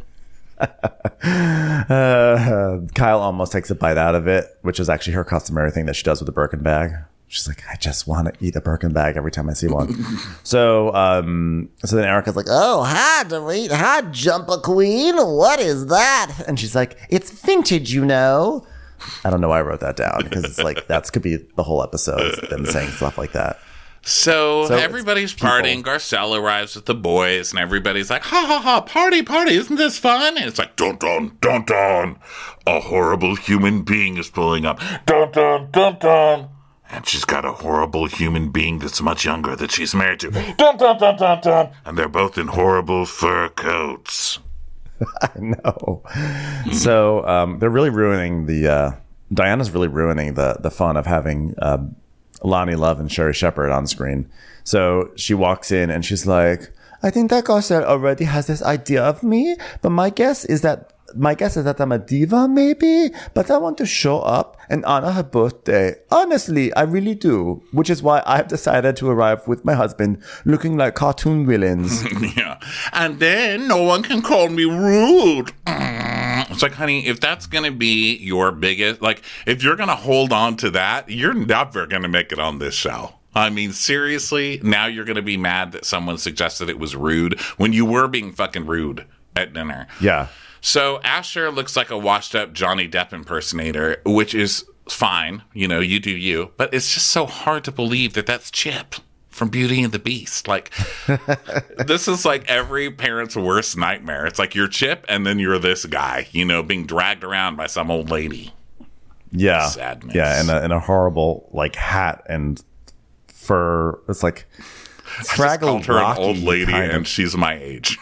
Kyle almost takes a bite out of it, which is actually her customary thing that she does with the Birkin bag. She's like, I just want to eat a Birkin bag every time I see one. So then Erica's like, Oh, hi, Dorit. Hi, Jumper Queen. What is that? and she's like, it's vintage, you know. I don't know why I wrote that down because it's like that could be the whole episode, them saying stuff like that. So So everybody's it's people. partying. Garcelle arrives with the boys, and everybody's like, ha ha ha, party, isn't this fun? And it's like, dun dun, dun dun. A horrible human being is pulling up. Dun dun, dun dun. And she's got a horrible human being that's much younger that she's married to. Dun dun dun dun dun. And they're both in horrible fur coats. No. So they're really ruining Diana's really ruining the fun of having Lonnie Love and Sherry Shepherd on screen. So she walks in and she's like, I think that Garcelle already has this idea of me, but my guess is that I'm a diva, maybe, but I want to show up and honor her birthday. Honestly, I really do. Which is why I've decided to arrive with my husband looking like cartoon villains. Yeah. And then no one can call me rude. It's like, honey, if that's going to be your biggest, like, if you're going to hold on to that, you're never going to make it on this show. I mean, seriously, now you're going to be mad that someone suggested it was rude when you were being fucking rude at dinner. Yeah. So Asher looks like a washed up Johnny Depp impersonator, which is fine. You know, you do you. But it's just so hard to believe that that's Chip. from Beauty and the Beast. Like, this is like every parent's worst nightmare. It's like you're Chip and then you're this guy, you know, being dragged around by some old lady. Yeah. Sadness. Yeah, in a horrible like hat and fur. It's like I just called her an old lady kind of. and she's my age.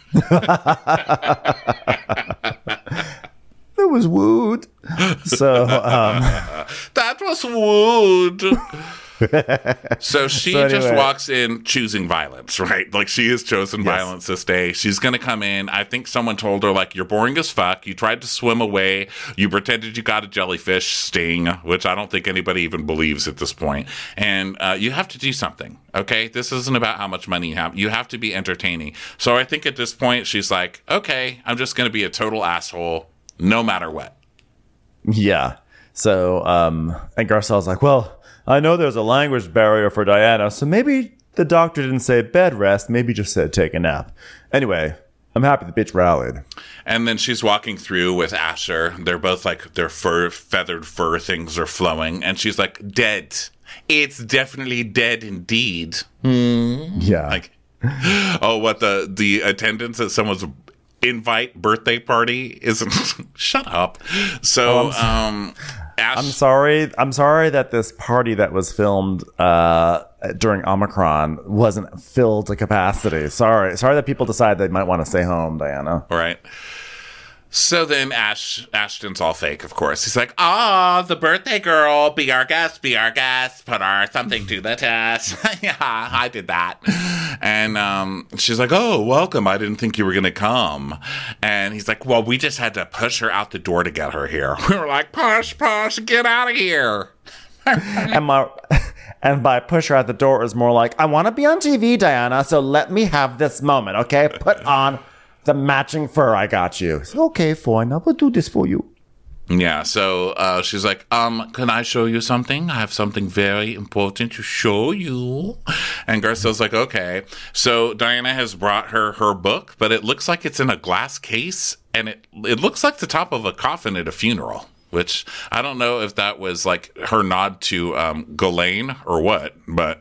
It was Wood. So That was Wood. So she So just anyway. walks in choosing violence, right? Like, she has chosen violence this day. She's going to come in. I think someone told her, like, you're boring as fuck. You tried to swim away. You pretended you got a jellyfish sting, which I don't think anybody even believes at this point. And you have to do something, okay? This isn't about how much money you have. You have to be entertaining. So I think at this point, she's like, okay, I'm just going to be a total asshole no matter what. yeah. So and Garcelle's like, well, I know there's a language barrier for Diana, so maybe the doctor didn't say bed rest, maybe just said take a nap. Anyway, I'm happy the bitch rallied. And then she's walking through with Asher. They're both like, their feathered fur things are flowing. And she's like, dead. It's definitely dead indeed. Yeah. Like, oh, what the attendance at someone's birthday party isn't. Shut up. So, I'm sorry that this party that was filmed during Omicron wasn't filled to capacity. Sorry that people decide they might want to stay home, Diana. All right. So then Ashton's all fake, of course. He's like, the birthday girl, be our guest, put our something to the test. Yeah, I did that. And she's like, oh, welcome. I didn't think you were going to come. And he's like, well, we just had to push her out the door to get her here. We were like, push, get out of here. And by push her out the door is more like, I want to be on TV, Diana, so let me have this moment, okay? Put on the matching fur. I got you. Okay, fine. I will do this for you. Yeah, so she's like, can I show you something? I have something very important to show you. And Garcelle's like, okay. So Diana has brought her book, but it looks like it's in a glass case, and it looks like the top of a coffin at a funeral, which I don't know if that was like her nod to Ghislaine or what, but...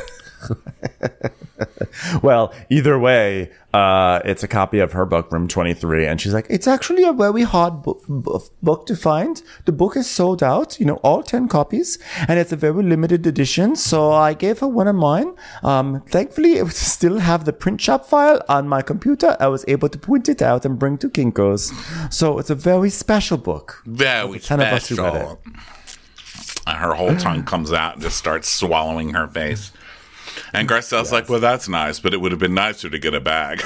Well, either way, it's a copy of her book, Room 23, and she's like, it's actually a very hard book to find. The book is sold out, all 10 copies, and it's a very limited edition, so I gave her one of mine. Thankfully, I still have the print shop file on my computer. I was able to print it out and bring to Kinko's. So it's a very special book. Very 10 of us who read it. special. And her whole tongue comes out and just starts swallowing her face. And Garcelle's like, well, that's nice, but it would have been nicer to get a bag.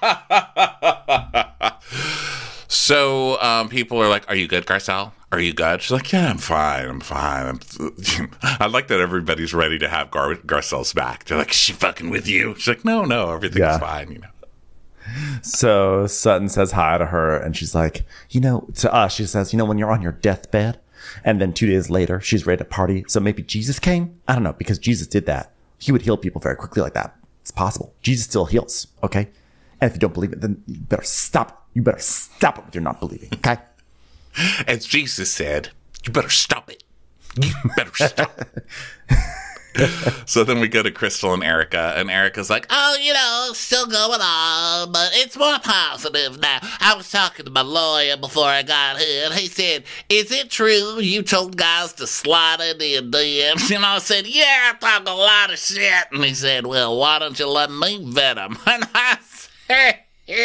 So people are like, are you good, Garcelle? Are you good? She's like, yeah, I'm fine. I like that everybody's ready to have Garcelle's back. They're like, is she fucking with you? She's like, no, everything's fine, So Sutton says hi to her, and she's like, to us, she says, when you're on your deathbed, and then 2 days later, she's ready to party. So maybe Jesus came? I don't know, because Jesus did that. He would heal people very quickly like that. It's possible. Jesus still heals, okay? And if you don't believe it, then you better stop. You better stop it with your not believing, okay? As Jesus said, you better stop it. You better stop it. So then we go to Crystal and Erica, and Erica's like, Oh, still going on, but it's more positive now. I was talking to my lawyer before I got here, and he said, is it true you told guys to slide into your DMs? And I said, yeah, I talk a lot of shit. And he said, well, why don't you let me vet them? And I said,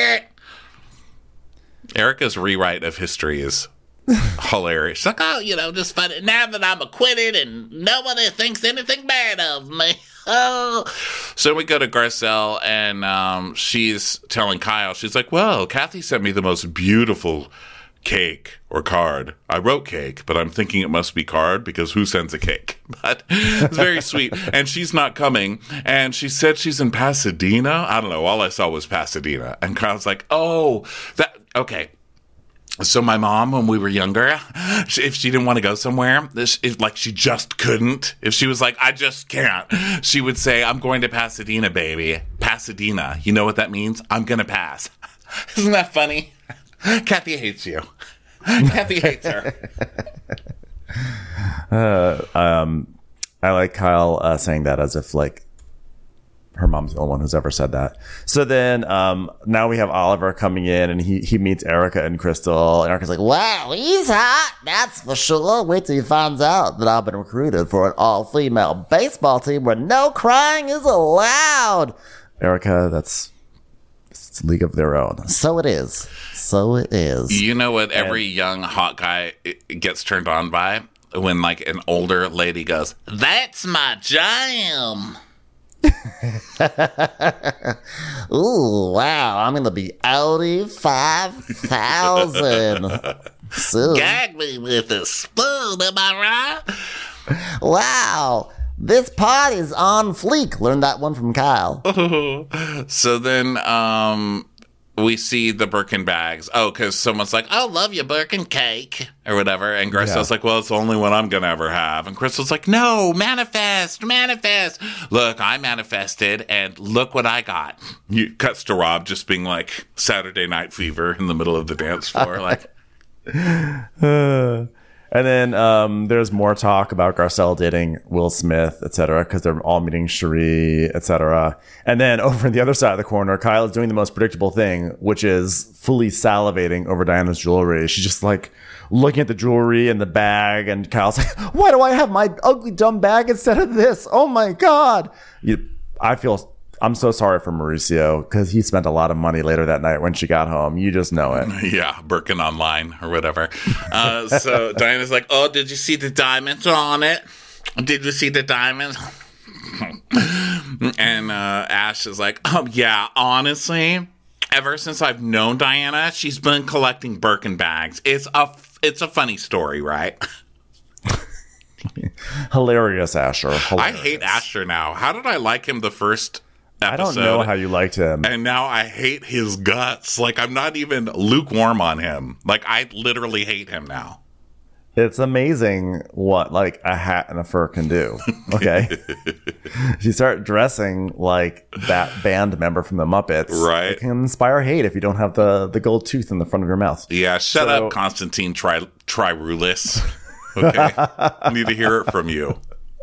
Erica's rewrite of history is hilarious. She's like, just funny. Now that I'm acquitted and nobody thinks anything bad of me. Oh. So we go to Garcelle, and she's telling Kyle, she's like, well, Kathy sent me the most beautiful cake or card. I wrote cake, but I'm thinking it must be card because who sends a cake? But it's very sweet. And she's not coming. And she said she's in Pasadena. I don't know. All I saw was Pasadena. And Kyle's like, okay. So my mom, when we were younger, if she didn't want to go somewhere, she just couldn't. If she was like, I just can't, she would say, I'm going to Pasadena, baby. Pasadena. You know what that means? I'm going to pass. Isn't that funny? Kathy hates you. Kathy hates her. I like Kyle saying that as if her mom's the only one who's ever said that. So then now we have Oliver coming in, and he meets Erica and Crystal. And Erica's like, Wow, he's hot, that's for sure. Wait till he finds out that I've been recruited for an all-female baseball team where no crying is allowed. Erica, it's a league of their own. So it is. So it is. You know what every young hot guy gets turned on by? When like an older lady goes, That's my jam. Ooh, wow, I'm going to be Audi 5000 soon. Gag me with a spoon, am I right? Wow, this party's on fleek. Learned that one from Kyle. so then we see the Birkin bags. Oh, because someone's like, I love your Birkin cake. or whatever. And Crystal's like, well, it's the only one I'm going to ever have. And Crystal's like, no, manifest. Look, I manifested and look what I got. You cuts to Rob just being like Saturday Night Fever in the middle of the dance floor. Like, and then there's more talk about Garcelle dating Will Smith, etc., because they're all meeting Cherie, etc. And then over in the other side of the corner, Kyle is doing the most predictable thing, which is fully salivating over Diana's jewelry. She's just like looking at the jewelry and the bag, and Kyle's like, why do I have my ugly, dumb bag instead of this? Oh my God. I'm so sorry for Mauricio because he spent a lot of money later that night when she got home. You just know it. yeah, Birkin online or whatever. So Diana's like, oh, did you see the diamonds on it? Did you see the diamonds? And Ash is like, oh, yeah, honestly, ever since I've known Diana, she's been collecting Birkin bags. It's a funny story, right? Hilarious, Asher. Hilarious. I hate Asher now. How did I like him the first episode? I don't know how you liked him. And now I hate his guts. Like, I'm not even lukewarm on him. Like, I literally hate him now. It's amazing what like a hat and a fur can do. Okay. If you start dressing like that band member from the Muppets, right, it can inspire hate if you don't have the gold tooth in the front of your mouth. Yeah, shut up, Constantine Trirulis. Okay. I need to hear it from you.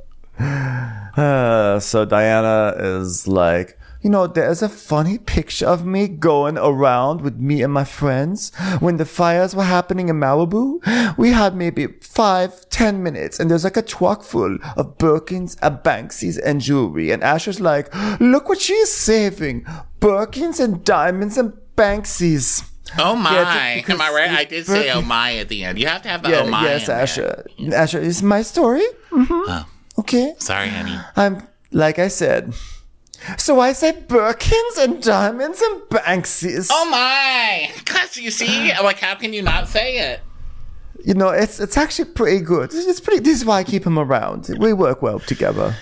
So Diana is like, there's a funny picture of me going around with me and my friends when the fires were happening in Malibu. We had maybe 5-10 minutes, and there's like a truck full of Birkins and Banksies and jewelry. And Asher's like, look what she's saving. Birkins and diamonds and Banksies. Oh my. Yeah, am I right? I did say oh my at the end. You have to have the oh my. Yes, Asher. Asher, is my story? Mm-hmm. Oh. Okay. Sorry, honey. I'm, like I said... So I say Birkins and diamonds and Banksies. Oh my! Cause you see, like, how can you not say it? It's actually pretty good. This is why I keep him around. We work well together.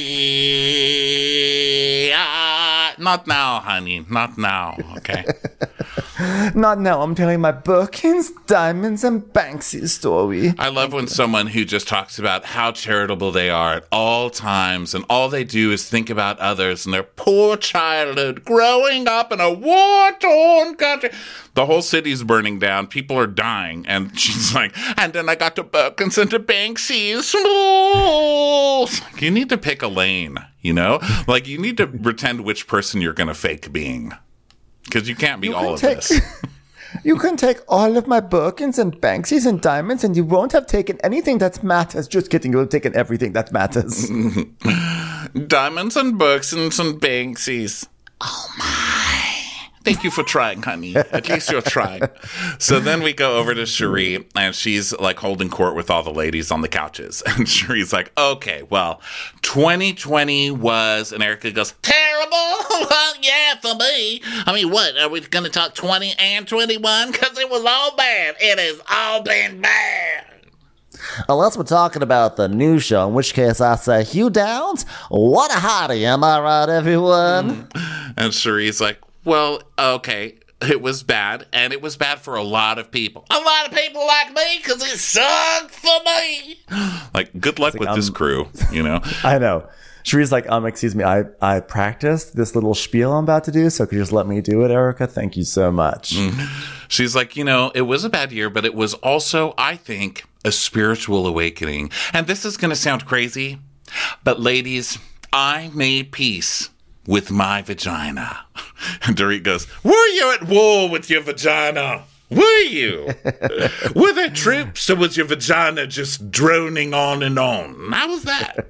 Not now, honey. Not now. Okay. Not now. I'm telling my Birkins, diamonds, and Banksy story. I love when someone who just talks about how charitable they are at all times, and all they do is think about others and their poor childhood growing up in a war-torn country. The whole city's burning down. People are dying. And she's like, and then I got to Birkins and to Banksies. You need to pick a lane, Like, you need to pretend which person you're going to fake being. Because you can't be all of this. You can take all of my Birkins and Banksies and diamonds, and you won't have taken anything that matters. Just kidding. You'll have taken everything that matters. Diamonds and Birkins and Banksies. Oh, my. Thank you for trying, honey. At least you're trying. So then we go over to Cherie, and she's like holding court with all the ladies on the couches. And Cherie's like, okay, well, 2020 was, and Erica goes, terrible? Well, yeah, for me. I mean, what? Are we going to talk 20 and 21? Because it was all bad. It has all been bad. Unless we're talking about the new show, in which case I say, Hugh Downs, what a hottie. Am I right, everyone? And Cherie's like, well, okay, it was bad, and it was bad for a lot of people. A lot of people like me, because it sucked for me. Like, good luck with this crew, I know. Cherie's like, excuse me, I practiced this little spiel I'm about to do, so could you just let me do it, Erica? Thank you so much. She's like, it was a bad year, but it was also, I think, a spiritual awakening. And this is going to sound crazy, but ladies, I made peace with my vagina. And Dorit goes, were you at war with your vagina? Were you? Were there troops, or was your vagina just droning on and on? How was that?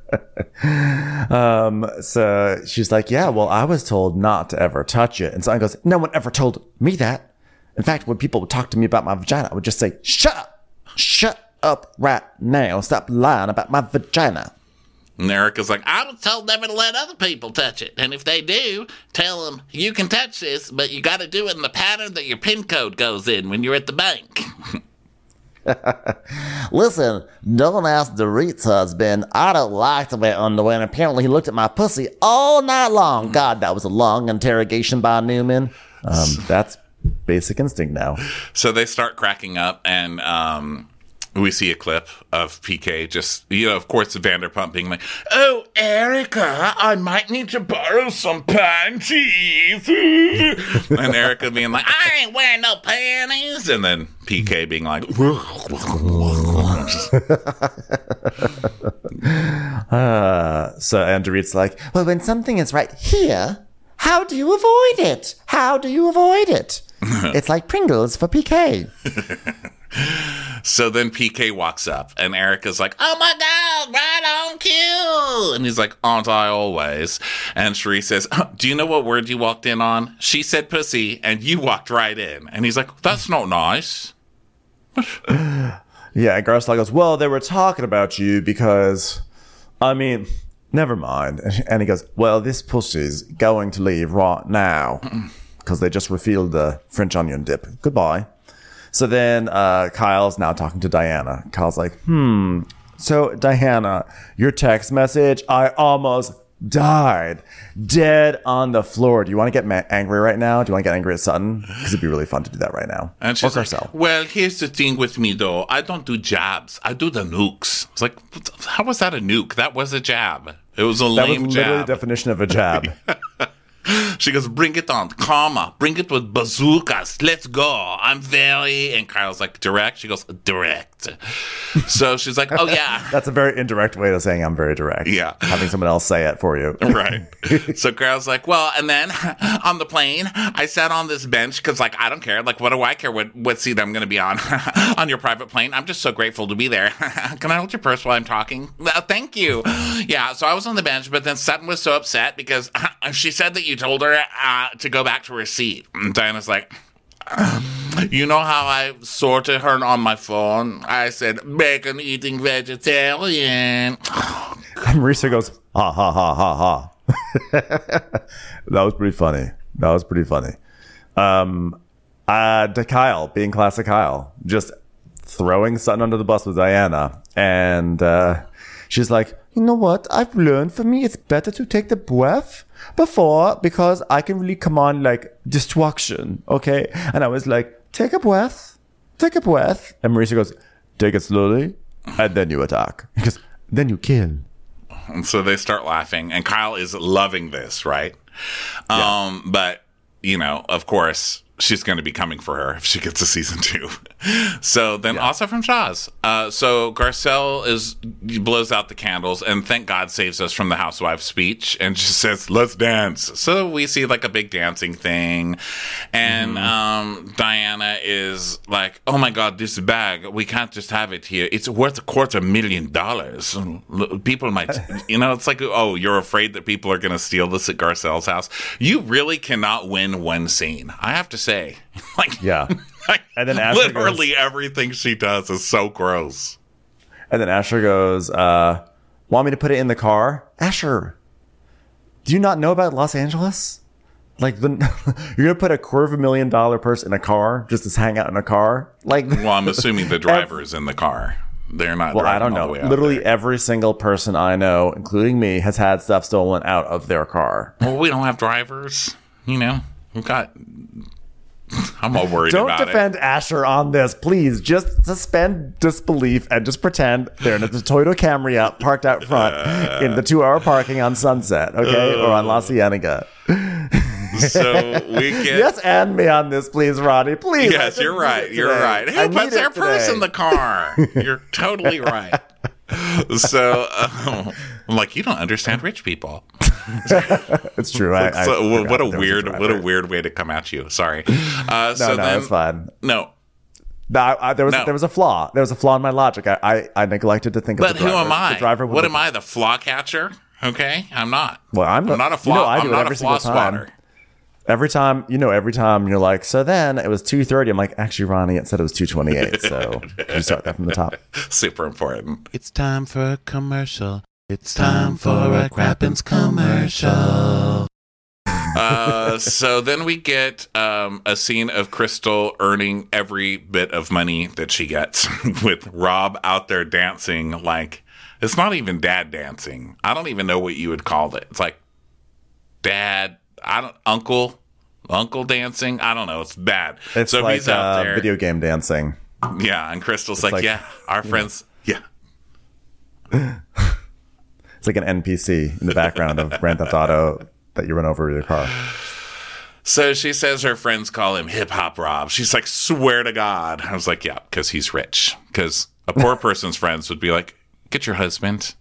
So she's like, yeah, well, I was told not to ever touch it. And Zion goes, no one ever told me that. In fact, when people would talk to me about my vagina, I would just say, shut up right now. Stop lying about my vagina. And Erica's like, I was told never to let other people touch it. And if they do, tell them, you can touch this, but you got to do it in the pattern that your PIN code goes in when you're at the bank. Listen, don't ask Dorit's husband. I don't like to wear underwear, and apparently he looked at my pussy all night long. God, that was a long interrogation by Newman. That's Basic Instinct now. so they start cracking up, and we see a clip of PK just, of course, Vanderpump being like, oh, Erica, I might need to borrow some panties. And Erica being like, I ain't wearing no panties. And then PK being like, and Dorit's like, Well, when something is right here, how do you avoid it? How do you avoid it? It's like Pringles for PK. so then PK walks up, and Erica's like, oh my God, right on cue. And he's like, aren't I always? And Cherie says, do you know what word you walked in on? She said pussy, and you walked right in. And he's like, that's not nice. yeah, and Garcelle goes, well, they were talking about you because, I mean, never mind. And he goes, well, this pussy's going to leave right now because they just refilled the French onion dip. Goodbye. So then Kyle's now talking to Diana. Kyle's like, so Diana, your text message, I almost died. Dead on the floor. Do you want to get angry right now? Do you want to get angry at Sutton? Because it'd be really fun to do that right now. And she's like, well, here's the thing with me, though. I don't do jabs. I do the nukes. It's like, how was that a nuke? That was a jab. It was a lame was literally jab. the definition of a jab. She goes, bring it on, comma, bring it with bazookas. Let's go. I'm very, and Kyle's like, direct? She goes, direct. So she's like, oh yeah. That's a very indirect way of saying I'm very direct. Yeah. Having someone else say it for you. Right. So Kyle's like, well, and then on the plane, I sat on this bench because, like, I don't care. Like, what do I care what seat I'm going to be on your private plane? I'm just so grateful to be there. Can I hold your purse while I'm talking? Thank you. Yeah, so I was on the bench, but then Sutton was so upset because she said that you told her to go back to her seat. And Diana's like, you know how I sorted her on my phone? I said, bacon eating vegetarian. And Marisa goes, ha, ha, ha, ha, ha. That was pretty funny. To Kyle, being classic Kyle, just throwing Sutton under the bus with Diana. And she's like, you know what? I've learned for me it's better to take the breath before because I can really command like destruction. Okay. And I was like, take a breath. And Marisa goes, take it slowly and then you attack. Because then you kill. And so they start laughing, and Kyle is loving this, right? Yeah. But, of course, she's going to be coming for her if she gets a season 2. So then also from Shaw's. So Garcelle blows out the candles and thank God saves us from the housewife speech and just says, let's dance. So we see like a big dancing thing. And Diana is like, oh my God, this bag, we can't just have it here. It's worth $250,000. People might, it's like, oh, you're afraid that people are going to steal this at Garcelle's house. You really cannot win one scene. I have to say. Yeah. And then Asher literally everything she does is so gross. And then Asher goes, want me to put it in the car? Asher, do you not know about Los Angeles? Like, you're going to put $250,000 person in a car just to hang out in a car? Like, well, I'm assuming the driver is in the car. They're not. Well, I don't know. Literally there. Every single person I know, including me, has had stuff stolen out of their car. Well, we don't have drivers. We've got. I'm all worried about it. Don't defend Asher on this, please. Just suspend disbelief and just pretend they're in a Toyota Camry parked out front in the 2-hour parking on Sunset, okay, or on La Cienega. So we get yes, and me on this, please, Ronnie. Please. Yes, you're right. You're right. Who puts their purse in the car? You're totally right. So I'm like, you don't understand rich people. It's true. So, what a driver. weird way to come at you. Sorry. No, it's fine. No. No, there was a flaw. There was a flaw in my logic. I neglected to think of But the driver. who am I? The driver What am I, the flaw catcher? Okay, I'm not. Well, I'm not a flaw. I do I'm it not every a flaw single time. spotter. Every time you're like, so then it was 2:30. I'm like, actually, Ronnie, it said it was 2:28. So you start that from the top. Super important. It's time for a commercial. It's time for a Crappens commercial. So then we get a scene of Crystal earning every bit of money that she gets with Rob out there dancing. Like, it's not even dad dancing. I don't even know what you would call it. It's like dad, uncle dancing. I don't know. It's bad. It's so like he's out there. video game dancing. Yeah. And Crystal's like, yeah, our friends. Yeah. It's like an NPC in the background of Grand Theft Auto that you run over with your car. So she says her friends call him Hip Hop Rob. She's like, swear to God. I was like, yeah, because he's rich. Because a poor person's friends would be like, get your husband.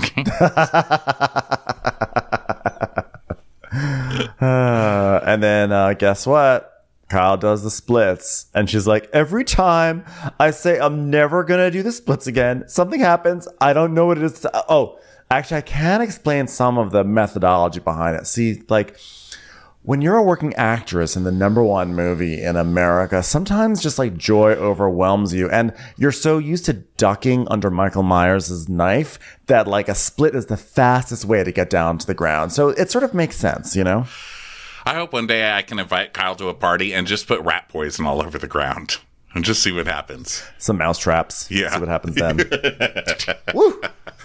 And then guess what? Kyle does the splits. And she's like, every time I say I'm never going to do the splits again, something happens. I don't know what it is. Actually, I can explain some of the methodology behind it. See, like, when you're a working actress in the #1 movie in America, sometimes just like joy overwhelms you. And you're so used to ducking under Michael Myers' knife that like a split is the fastest way to get down to the ground. So it sort of makes sense, you know? I hope one day I can invite Kyle to a party and just put rat poison all over the ground and just see what happens. Some mouse traps. Yeah. See what happens then. Woo!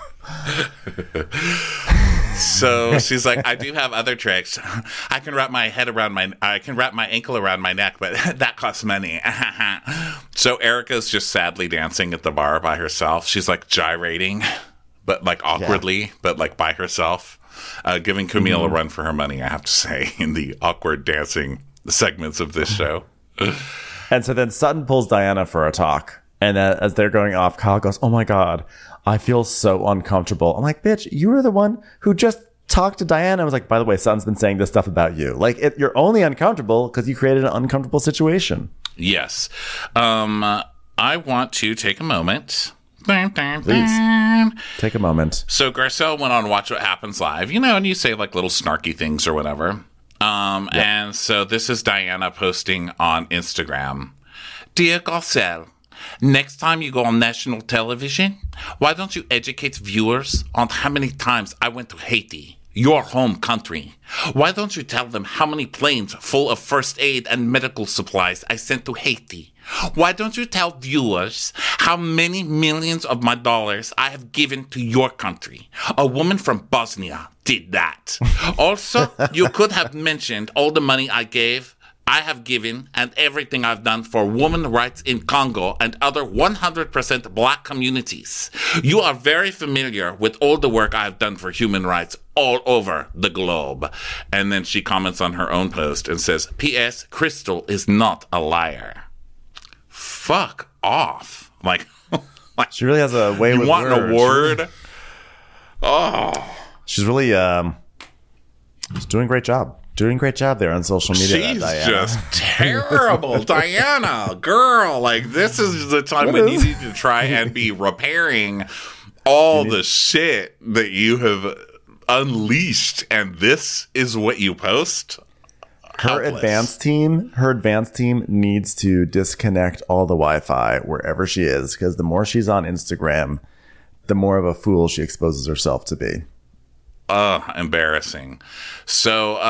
So she's like, I do have other tricks. I can wrap my ankle around my neck, but that costs money. So Erica's just sadly dancing at the bar by herself. She's like gyrating, but like awkwardly, but like by herself, giving Camille a run for her money, I have to say, in the awkward dancing segments of this show. And so then Sutton pulls Diana for a talk. And as they're going off, Kyle goes, oh my God, I feel so uncomfortable. I'm like, bitch, you were the one who just talked to Diana. I was like, by the way, Sutton's been saying this stuff about you. Like, you're only uncomfortable because you created an uncomfortable situation. Yes. I want to take a moment. Please. Take a moment. So Garcelle went on Watch What Happens Live, and you say like little snarky things or whatever. And so this is Diana posting on Instagram. Dear Garcelle, next time you go on national television, why don't you educate viewers on how many times I went to Haiti, your home country? Why don't you tell them how many planes full of first aid and medical supplies I sent to Haiti? Why don't you tell viewers how many millions of my dollars I have given to your country? A woman from Bosnia did that. Also, you could have mentioned all the money I have given and everything I've done for women's rights in Congo and other 100% black communities. You are very familiar with all the work I've done for human rights all over the globe. And then she comments on her own post and says, P.S. Crystal is not a liar. Fuck off. Like She really has a way you with want words. an award? Oh. She's really she's doing a great job. Doing a great job there on social media. She's Diana. just terrible. Diana, girl, like this is the time when you need to try and be repairing all the shit that you have unleashed, and this is what you post. Her advanced team needs to disconnect all the Wi-Fi wherever she is, because the more she's on Instagram, the more of a fool she exposes herself to be. Embarrassing. So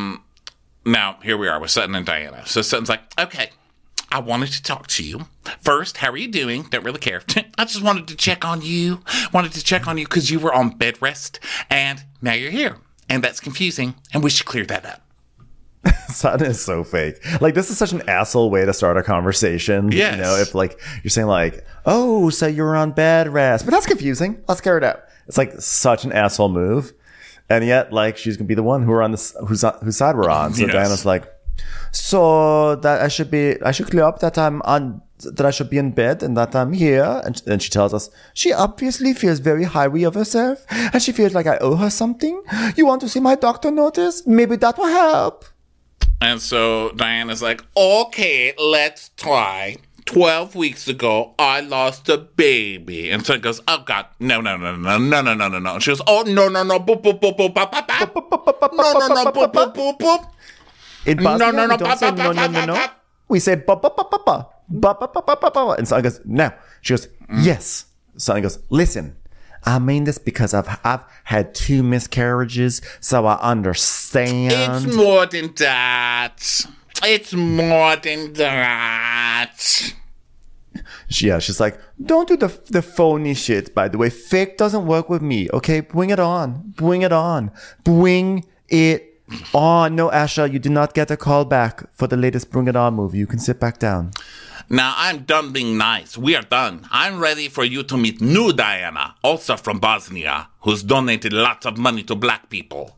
now here we are with Sutton and Diana. So Sutton's like, okay, I wanted to talk to you. First, how are you doing? Don't really care. I just wanted to check on you. Wanted to check on you because you were on bed rest, and now you're here. And that's confusing, and we should clear that up. Sutton is so fake. Like, this is such an asshole way to start a conversation. Yes. You know, if like you're saying like, oh, so you were on bed rest, but that's confusing. Let's clear it up. It's like such an asshole move. And yet, like, she's gonna be the one whose side we're on. So Yes. Diana's like, so that I should clear up that I'm on that I should be in bed and that I'm here. And then she tells us she obviously feels very highly of herself and she feels like I owe her something. You want to see my doctor notice? Maybe that will help. And so Diana's like, okay, let's try. 12 weeks ago, I lost a baby. And so it goes, oh, God, no. And she goes, oh, no, boop, boop, boop, boop, bop, bop, bop. No, boop, boop, boop, boop. In Bosnia, we don't say no. We say ba ba ba ba ba ba ba ba ba ba ba. And Sonny goes, no. She goes, yes. Sonny goes, listen. I mean this because I've had 2 miscarriages, so I understand. It's more than that. It's more than that. Yeah, she's like, don't do the phony shit, by the way. Fake doesn't work with me, okay? Bring it on. Bring it on. Bring it on. No, Asha, you do not get a call back for the latest Bring It On movie. You can sit back down. Now, I'm done being nice. We are done. I'm ready for you to meet new Diana, also from Bosnia, who's donated lots of money to black people.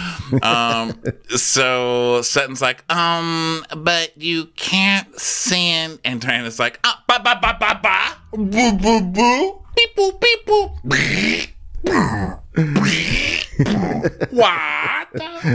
So Sutton's like, but you can't sing. And Diana's like, ba ba ba ba ba, boo boo boo, beep boop beep boop. What?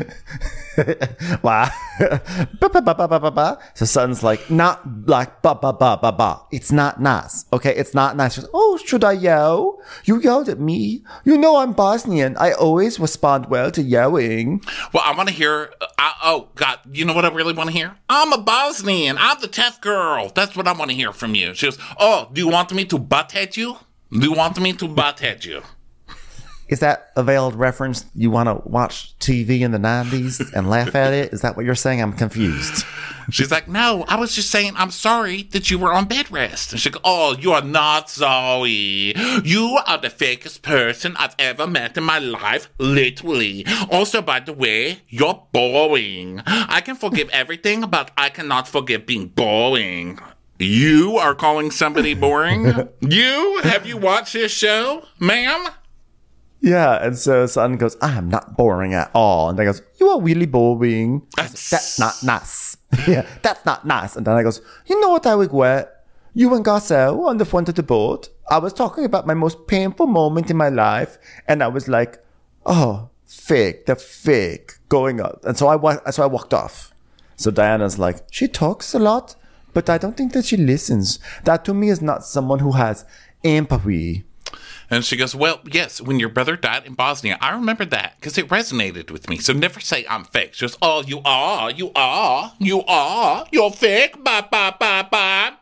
Wow. Ba, ba, ba, ba, ba, ba, ba. So Sutton's like, not like ba ba ba ba ba. It's not nice. Okay, it's not nice. She goes, oh, should I yell? You yelled at me. You know I'm Bosnian. I always respond well to yelling. Well, I want to hear. Oh God, you know what I really want to hear? I'm a Bosnian. I'm the tough girl. That's what I want to hear from you. She goes, oh, do you want me to butthead you? Do you want me to butthead you? Is that a veiled reference? You want to watch TV in the 90s and laugh at it? Is that what you're saying? I'm confused. She's like, no, I was just saying I'm sorry that you were on bed rest. And she goes, oh, you are not sorry. You are the fakest person I've ever met in my life, literally. Also, by the way, you're boring. I can forgive everything, but I cannot forgive being boring. You are calling somebody boring? You? Have you watched this show, ma'am? Yeah, and so Sutton goes, I am not boring at all. And then goes, you are really boring. That's not nice. Yeah, that's not nice. And then I goes, you know what I regret? You and Garcelle on the front of the boat. I was talking about my most painful moment in my life. And I was like, oh, fake, the fake going up. And so I walked off. So Diana's like, she talks a lot, but I don't think that she listens. That to me is not someone who has empathy. And she goes, well, yes, when your brother died in Bosnia, I remember that because it resonated with me. So never say I'm fake. She goes, oh, you are, you're fake, ba, ba, ba, ba.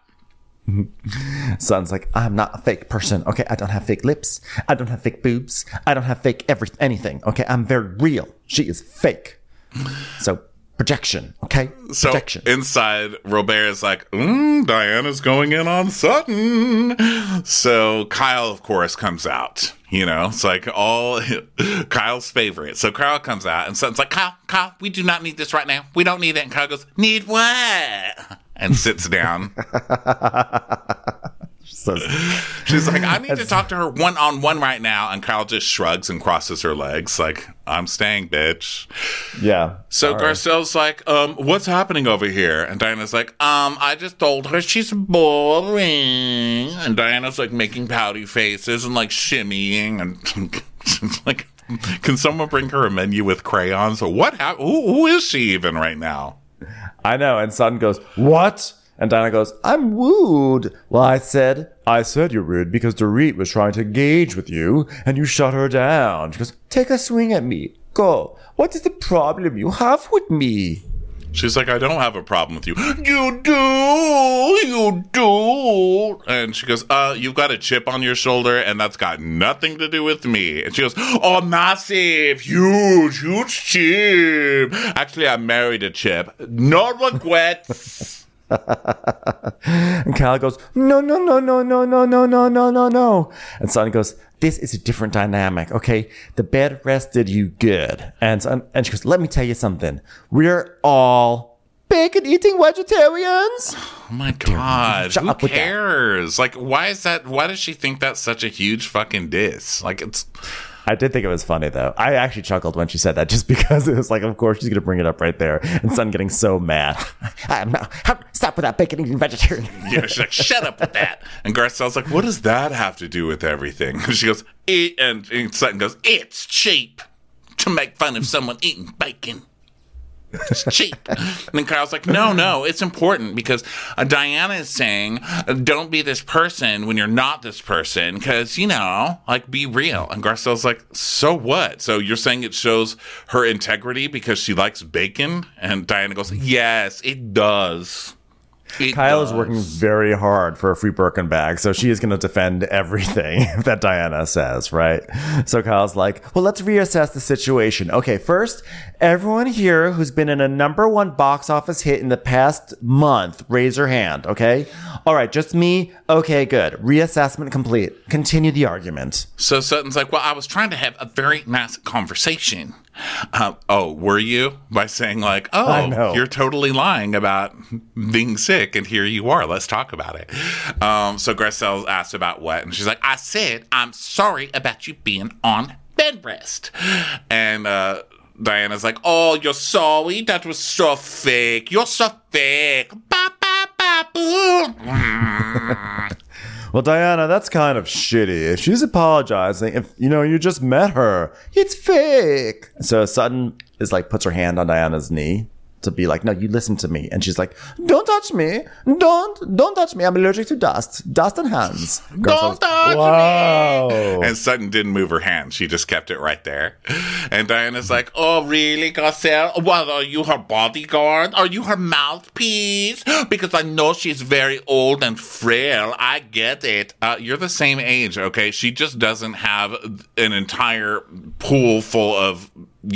Son's like, I'm not a fake person. Okay, I don't have fake lips. I don't have fake boobs. I don't have fake anything. Okay, I'm very real. She is fake. So projection, okay? So projection. Inside, Robert is like, Diana's going in on Sutton. So Kyle, of course, comes out. You know, it's like all Kyle's favorite. So Kyle comes out and Sutton's like, Kyle, we do not need this right now. We don't need it. And Kyle goes, need what? And sits down. She's like, I need to talk to her one-on-one right now. And Kyle just shrugs and crosses her legs like, I'm staying, bitch. Yeah. So Garcelle's like, what's happening over here? And Diana's like, I just told her she's boring. And Diana's like making pouty faces and like shimmying. And she's like, can someone bring her a menu with crayons? Or what? Who is she even right now? I know. And Sutton goes, what? And Diana goes, I'm rude. Well, I said you're rude because Dorit was trying to engage with you and you shut her down. She goes, take a swing at me. Go. What is the problem you have with me? She's like, I don't have a problem with you. You do. And she goes, you've got a chip on your shoulder and that's got nothing to do with me. And she goes, oh, massive, huge chip. Actually, I married a chip. No regrets. And Kyle goes, no. And Sonny goes, this is a different dynamic, okay? The bed rested you good. And she goes, let me tell you something. We're all bacon-eating vegetarians. Oh my God. Who cares? Like, why does she think that's such a huge fucking diss? Like, it's... I did think it was funny, though. I actually chuckled when she said that just because it was like, of course, she's going to bring it up right there. And Sutton getting so mad. Stop with that bacon eating vegetarian. Yeah, she's like, shut up with that. And Garcelle's like, what does that have to do with everything? And she goes, and Sutton goes, it's cheap to make fun of someone eating bacon. It's cheap. And then Kyle's like, no, it's important because Diana is saying, don't be this person when you're not this person because, like, be real. And Garcelle's like, so what? So you're saying it shows her integrity because she likes bacon? And Diana goes, yes, it does. Kyle is working very hard for a free Birkin bag, so she is going to defend everything that Diana says, right? So Kyle's like, well, let's reassess the situation. Okay, first, everyone here who's been in a #1 box office hit in the past month, raise your hand, okay? All right, just me? Okay, good. Reassessment complete. Continue the argument. So Sutton's like, well, I was trying to have a very nice conversation. Were you? By saying like, I know. You're totally lying about being sick, and here you are. Let's talk about it. So Garcelle asked about what, and she's like, I said, I'm sorry about you being on bed rest. And Diana's like, oh, you're sorry? That was so fake. You're so fake. Ba, ba, ba, boo. Well, Diana, that's kind of shitty. If she's apologizing, if, you just met her, it's fake. So Sutton is like, puts her hand on Diana's knee to be like, no, you listen to me. And she's like, don't touch me. Don't touch me. I'm allergic to dust. Dust and hands. Don't touch me. And Sutton didn't move her hand. She just kept it right there. And Diana's like, oh, really, Garcelle? Well, are you her bodyguard? Are you her mouthpiece? Because I know she's very old and frail. I get it. You're the same age, okay? She just doesn't have an entire pool full of,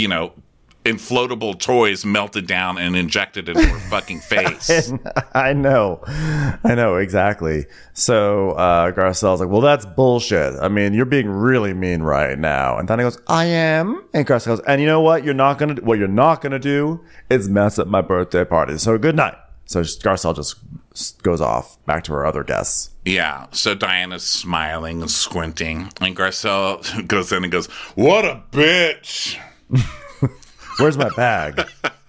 inflatable toys melted down and injected into her fucking face. I know, exactly. So Garcelle's like, well, that's bullshit. I mean, you're being really mean right now. And Diana goes, I am. And Garcelle goes, and you know what? What you're not gonna do is mess up my birthday party. So good night. So Garcelle just goes off back to her other guests. Yeah, so Diana's smiling and squinting, and Garcelle goes in and goes, what a bitch. Where's my bag?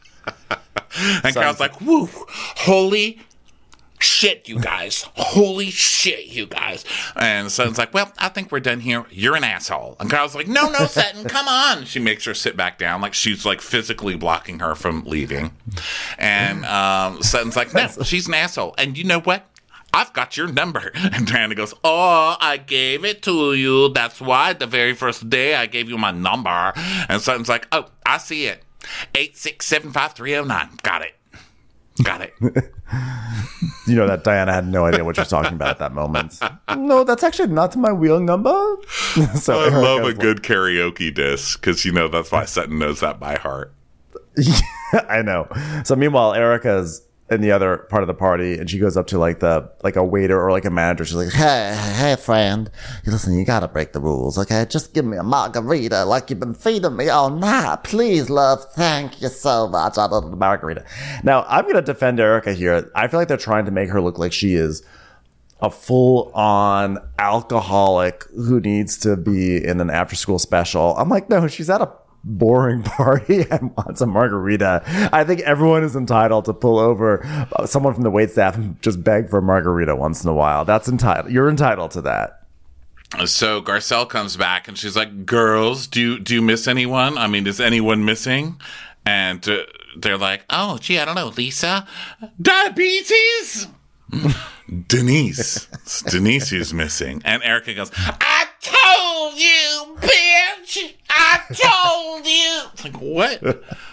And Kyle's like, woo, holy shit, you guys. Holy shit, you guys. And Sutton's like, well, I think we're done here. You're an asshole. And Kyle's like, no, Sutton, come on. She makes her sit back down, like she's like physically blocking her from leaving. And Sutton's like, no, she's an asshole. And you know what? I've got your number. And Diana goes, oh, I gave it to you. That's why the very first day I gave you my number. And Sutton's like, oh, I see it. 8675309. Got it. That Diana had no idea what she was talking about at that moment. No, that's actually not my real number. So I love a good karaoke disc because, that's why Sutton knows that by heart. I know. So meanwhile, Erica's in the other part of the party, and she goes up to like a waiter or like a manager. She's like, Hey, friend. Listen, you gotta break the rules, okay? Just give me a margarita like you've been feeding me all night. Please, love. Thank you so much. I love the margarita. Now, I'm going to defend Erica here. I feel like they're trying to make her look like she is a full-on alcoholic who needs to be in an after-school special. I'm like, no, she's at a boring party and wants a margarita. I think everyone is entitled to pull over someone from the waitstaff and just beg for a margarita once in a while. That's entitled. You're entitled to that. So Garcelle comes back and she's like, girls, do you miss anyone? I mean, is anyone missing? And they're like, oh, gee, I don't know, Lisa? Diabetes? Denise. Denise is missing. And Erica goes, I told you, bitch! I told you! It's like, what?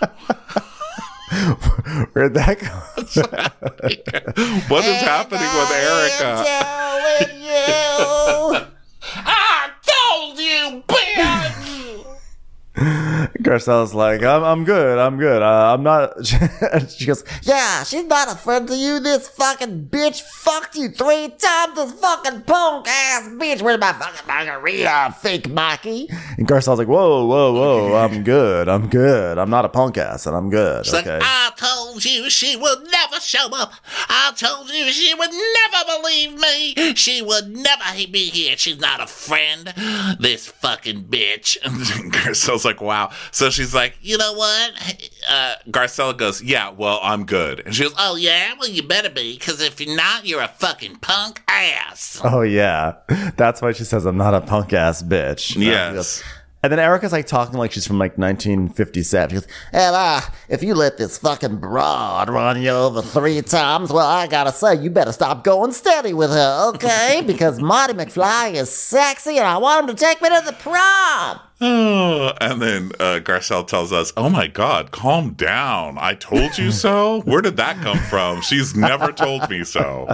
Where'd that go? What is happening with Erica? Telling you. I told you, bitch! Garcelle's like, I'm good. I'm not. She goes, Yeah, she's not a friend to you. This fucking bitch fucked you 3 times. This fucking punk ass bitch. Where's my fucking margarita, fake Mikey? and Garcelle's like, whoa. I'm good. I'm not a punk ass, and I'm good. It's Okay. like, I told you she would never show up. I told you she would never believe me. She would never be here. She's not a friend. This fucking bitch. Garcelle's like, wow. So she's like, You know what? Garcelle goes, yeah, well, I'm good. And she goes, Oh, yeah? Well, you better be, because if you're not, you're a fucking punk ass. Oh yeah, that's why she says I'm not a punk ass bitch. yes. And then Erica's like talking like she's from like 1957. She goes, And if you let this fucking broad run you over 3 times, well, I gotta say, you better stop going steady with her, okay? Because Marty McFly is sexy and I want him to take me to the prom. Oh, and then Garcelle tells us, oh my God, calm down. I told you so? Where did that come from? She's never told me so.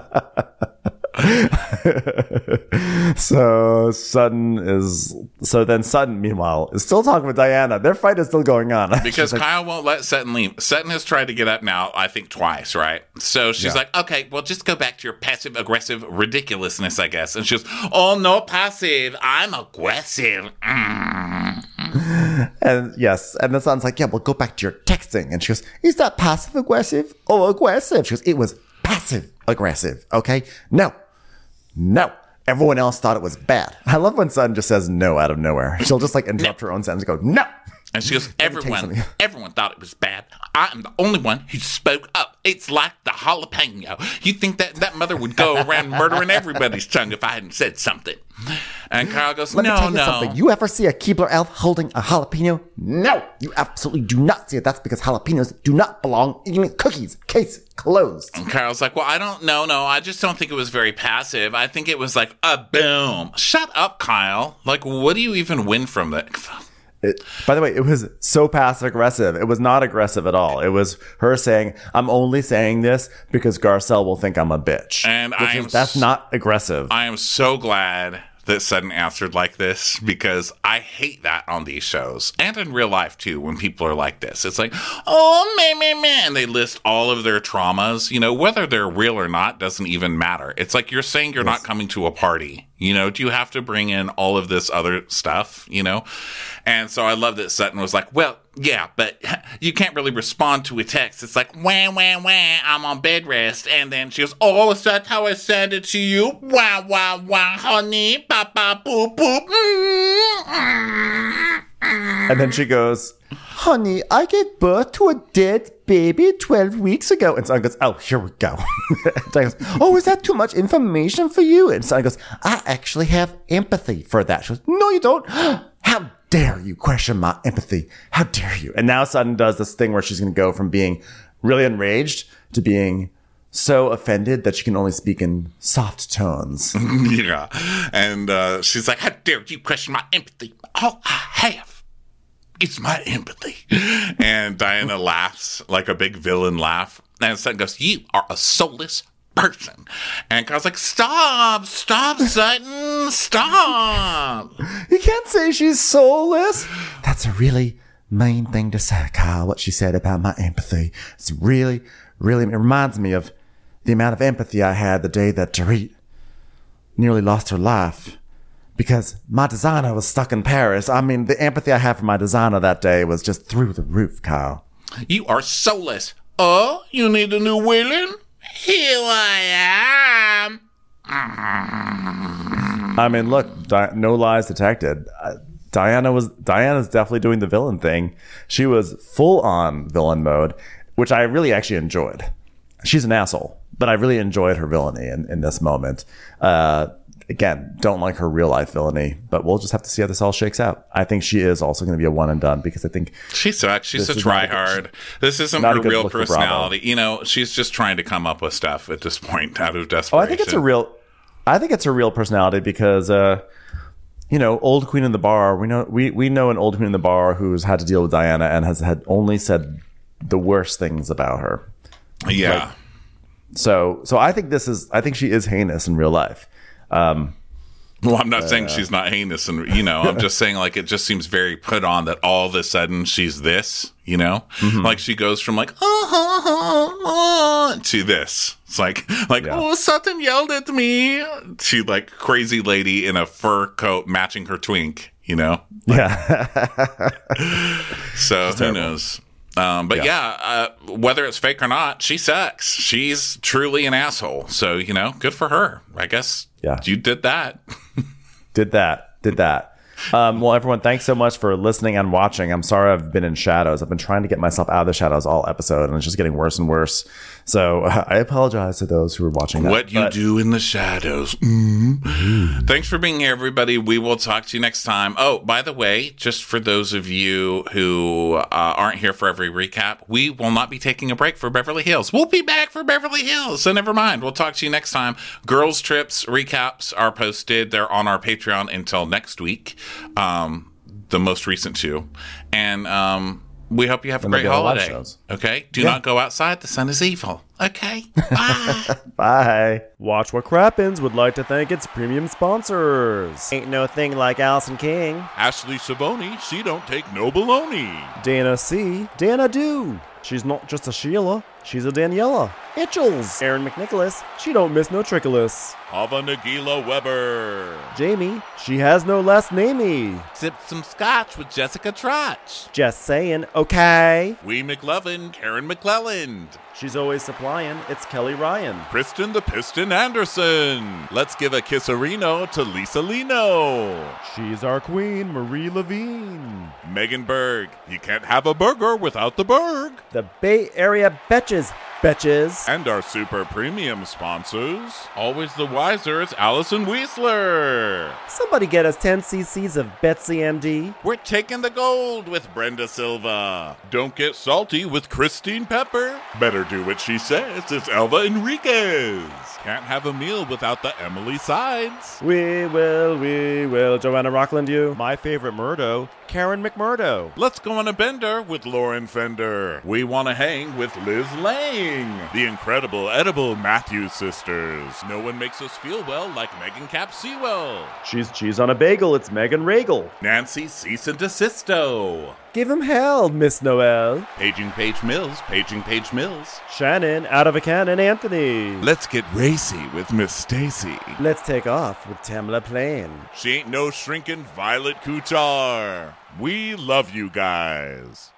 So then Sutton, meanwhile, is still talking with Diana. Their fight is still going on. Because Kyle won't let Sutton leave. Sutton has tried to get up now, I think twice, right? So she's like, okay, well, just go back to your passive aggressive ridiculousness, I guess. And she goes, oh, no passive. I'm aggressive. And yes, and the Sutton's like, yeah, well, go back to your texting. And she goes, is that passive aggressive or aggressive? She goes, it was passive aggressive, okay? No. Everyone else thought it was bad. I love when Sutton just says no out of nowhere. She'll just like interrupt her own sentence and go, no. And she goes, take something. everyone thought it was bad. I am the only one who spoke up. It's like the jalapeno. You think that mother would go around murdering everybody's tongue if I hadn't said something. And Kyle goes, Let me tell you something. You ever see a Keebler elf holding a jalapeno? No, you absolutely do not see it. That's because jalapenos do not belong in cookies. Case closed. And Kyle's like, well, I don't know. No, I just don't think it was very passive. I think it was like a boom. Shut up, Kyle. Like, what do you even win from that? By the way, it was so passive aggressive. It was not aggressive at all. It was her saying, I'm only saying this because Garcelle will think I'm a bitch. And that's not aggressive. I am so glad that Sutton answered like this, because I hate that on these shows and in real life too, when people are like this. It's like, oh, man, and they list all of their traumas. You know, whether they're real or not doesn't even matter. It's like you're saying you're not coming to a party. You know, do you have to bring in all of this other stuff, you know? And so I love that Sutton was like, well, yeah, but you can't really respond to a text. It's like, wah, I'm on bed rest. And then she goes, oh, is that how I said it to you? Wah, honey, papa, boop, boop. And then she goes, honey, I gave birth to a dead baby 12 weeks ago. And Sutton goes, oh, here we go. And Diana goes, oh, is that too much information for you? And Sutton goes, I actually have empathy for that. She goes, no, you don't. How dare you question my empathy? How dare you? And now Sutton does this thing where she's going to go from being really enraged to being so offended that she can only speak in soft tones. Yeah. And she's like, how dare you question my empathy? All I have is my empathy. And Diana laughs like a big villain laugh. And Sutton goes, you are a soulless person. And Kyle's like, stop, Sutton, stop. You can't say she's soulless. That's a really mean thing to say, Kyle, what she said about my empathy. It's really, it reminds me of the amount of empathy I had the day that Dorit nearly lost her life because my designer was stuck in Paris. I mean, the empathy I had for my designer that day was just through the roof, Kyle. You are soulless. Oh, you need a new villain? Here I am. I mean, look, no lies detected. Diana's definitely doing the villain thing. She was full on villain mode, which I really actually enjoyed. She's an asshole, but I really enjoyed her villainy in this moment. Again, don't like her real life villainy, but we'll just have to see how this all shakes out. I think she is also going to be a one and done because I think she sucks. She's a tryhard. This isn't her real personality. You know, she's just trying to come up with stuff at this point out of desperation. Oh, I think it's a real personality because you know, old queen in the bar. We know an old queen in the bar who's had to deal with Diana and has had only said the worst things about her. Yeah. So I think she is heinous in real life. Well, I'm not saying she's not heinous, and I'm just saying like it just seems very put on that all of a sudden she's this, like she goes from like to this. It's like oh, Sutton yelled at me to like crazy lady in a fur coat matching her twink, Yeah. So who knows? But whether it's fake or not, she sucks. She's truly an asshole. So, good for her. I guess you did that. Did that. Well, everyone, thanks so much for listening and watching. I'm sorry I've been in shadows. I've been trying to get myself out of the shadows all episode, and it's just getting worse and worse. So I apologize to those who are watching that. What you do in the shadows. Thanks for being here, everybody. We will talk to you next time. Oh, by the way, just for those of you who aren't here for every recap, we will not be taking a break for Beverly Hills. We'll be back for Beverly Hills, so never mind. We'll talk to you next time. Girls Trips recaps are posted. They're on our Patreon until next week. The most recent two. And we hope you have a great holiday. Okay? Do not go outside. The sun is evil. Okay? Bye. Bye. Watch What Crappens would like to thank its premium sponsors. Ain't no thing like Allison King. Ashley Savoni, she don't take no baloney. Dana C. Dana Do. She's not just a Sheila. She's a Daniela. Itchels. Aaron McNicholas. She don't miss no trickolas. Hava Nagila Weber. Jamie. She has no last namey. Sipped some scotch with Jessica Trotch. Just saying, okay. Wee McLovin, Karen McClelland. She's always supplying. It's Kelly Ryan. Kristen the Piston Anderson. Let's give a kisserino to Lisa Lino. She's our queen, Marie Levine. Megan Berg. You can't have a burger without the Berg. The Bay Area Betches. Betches. And our super premium sponsors. Always the wiser, it's Allison Weisler. Somebody get us 10 cc's of Betsy MD. We're taking the gold with Brenda Silva. Don't get salty with Christine Pepper. Better do what she says, it's Elva Enriquez. Can't have a meal without the Emily Sides. We will. Joanna Rockland, you. My favorite Murdo, Karen McMurdo. Let's go on a bender with Lauren Fender. We want to hang with Liz Lang. The incredible edible Matthews sisters. No one makes us feel well like Megan Cap Sewell. She's cheese on a bagel, it's Megan Regal. Nancy Cease and Desisto. Give him hell, Miss Noel. Paging Paige Mills, Paging Paige Mills. Shannon, out of a cannon, Anthony. Let's get racy with Miss Stacy. Let's take off with Tamla Plain. She ain't no shrinking Violet Kuchar. We love you guys.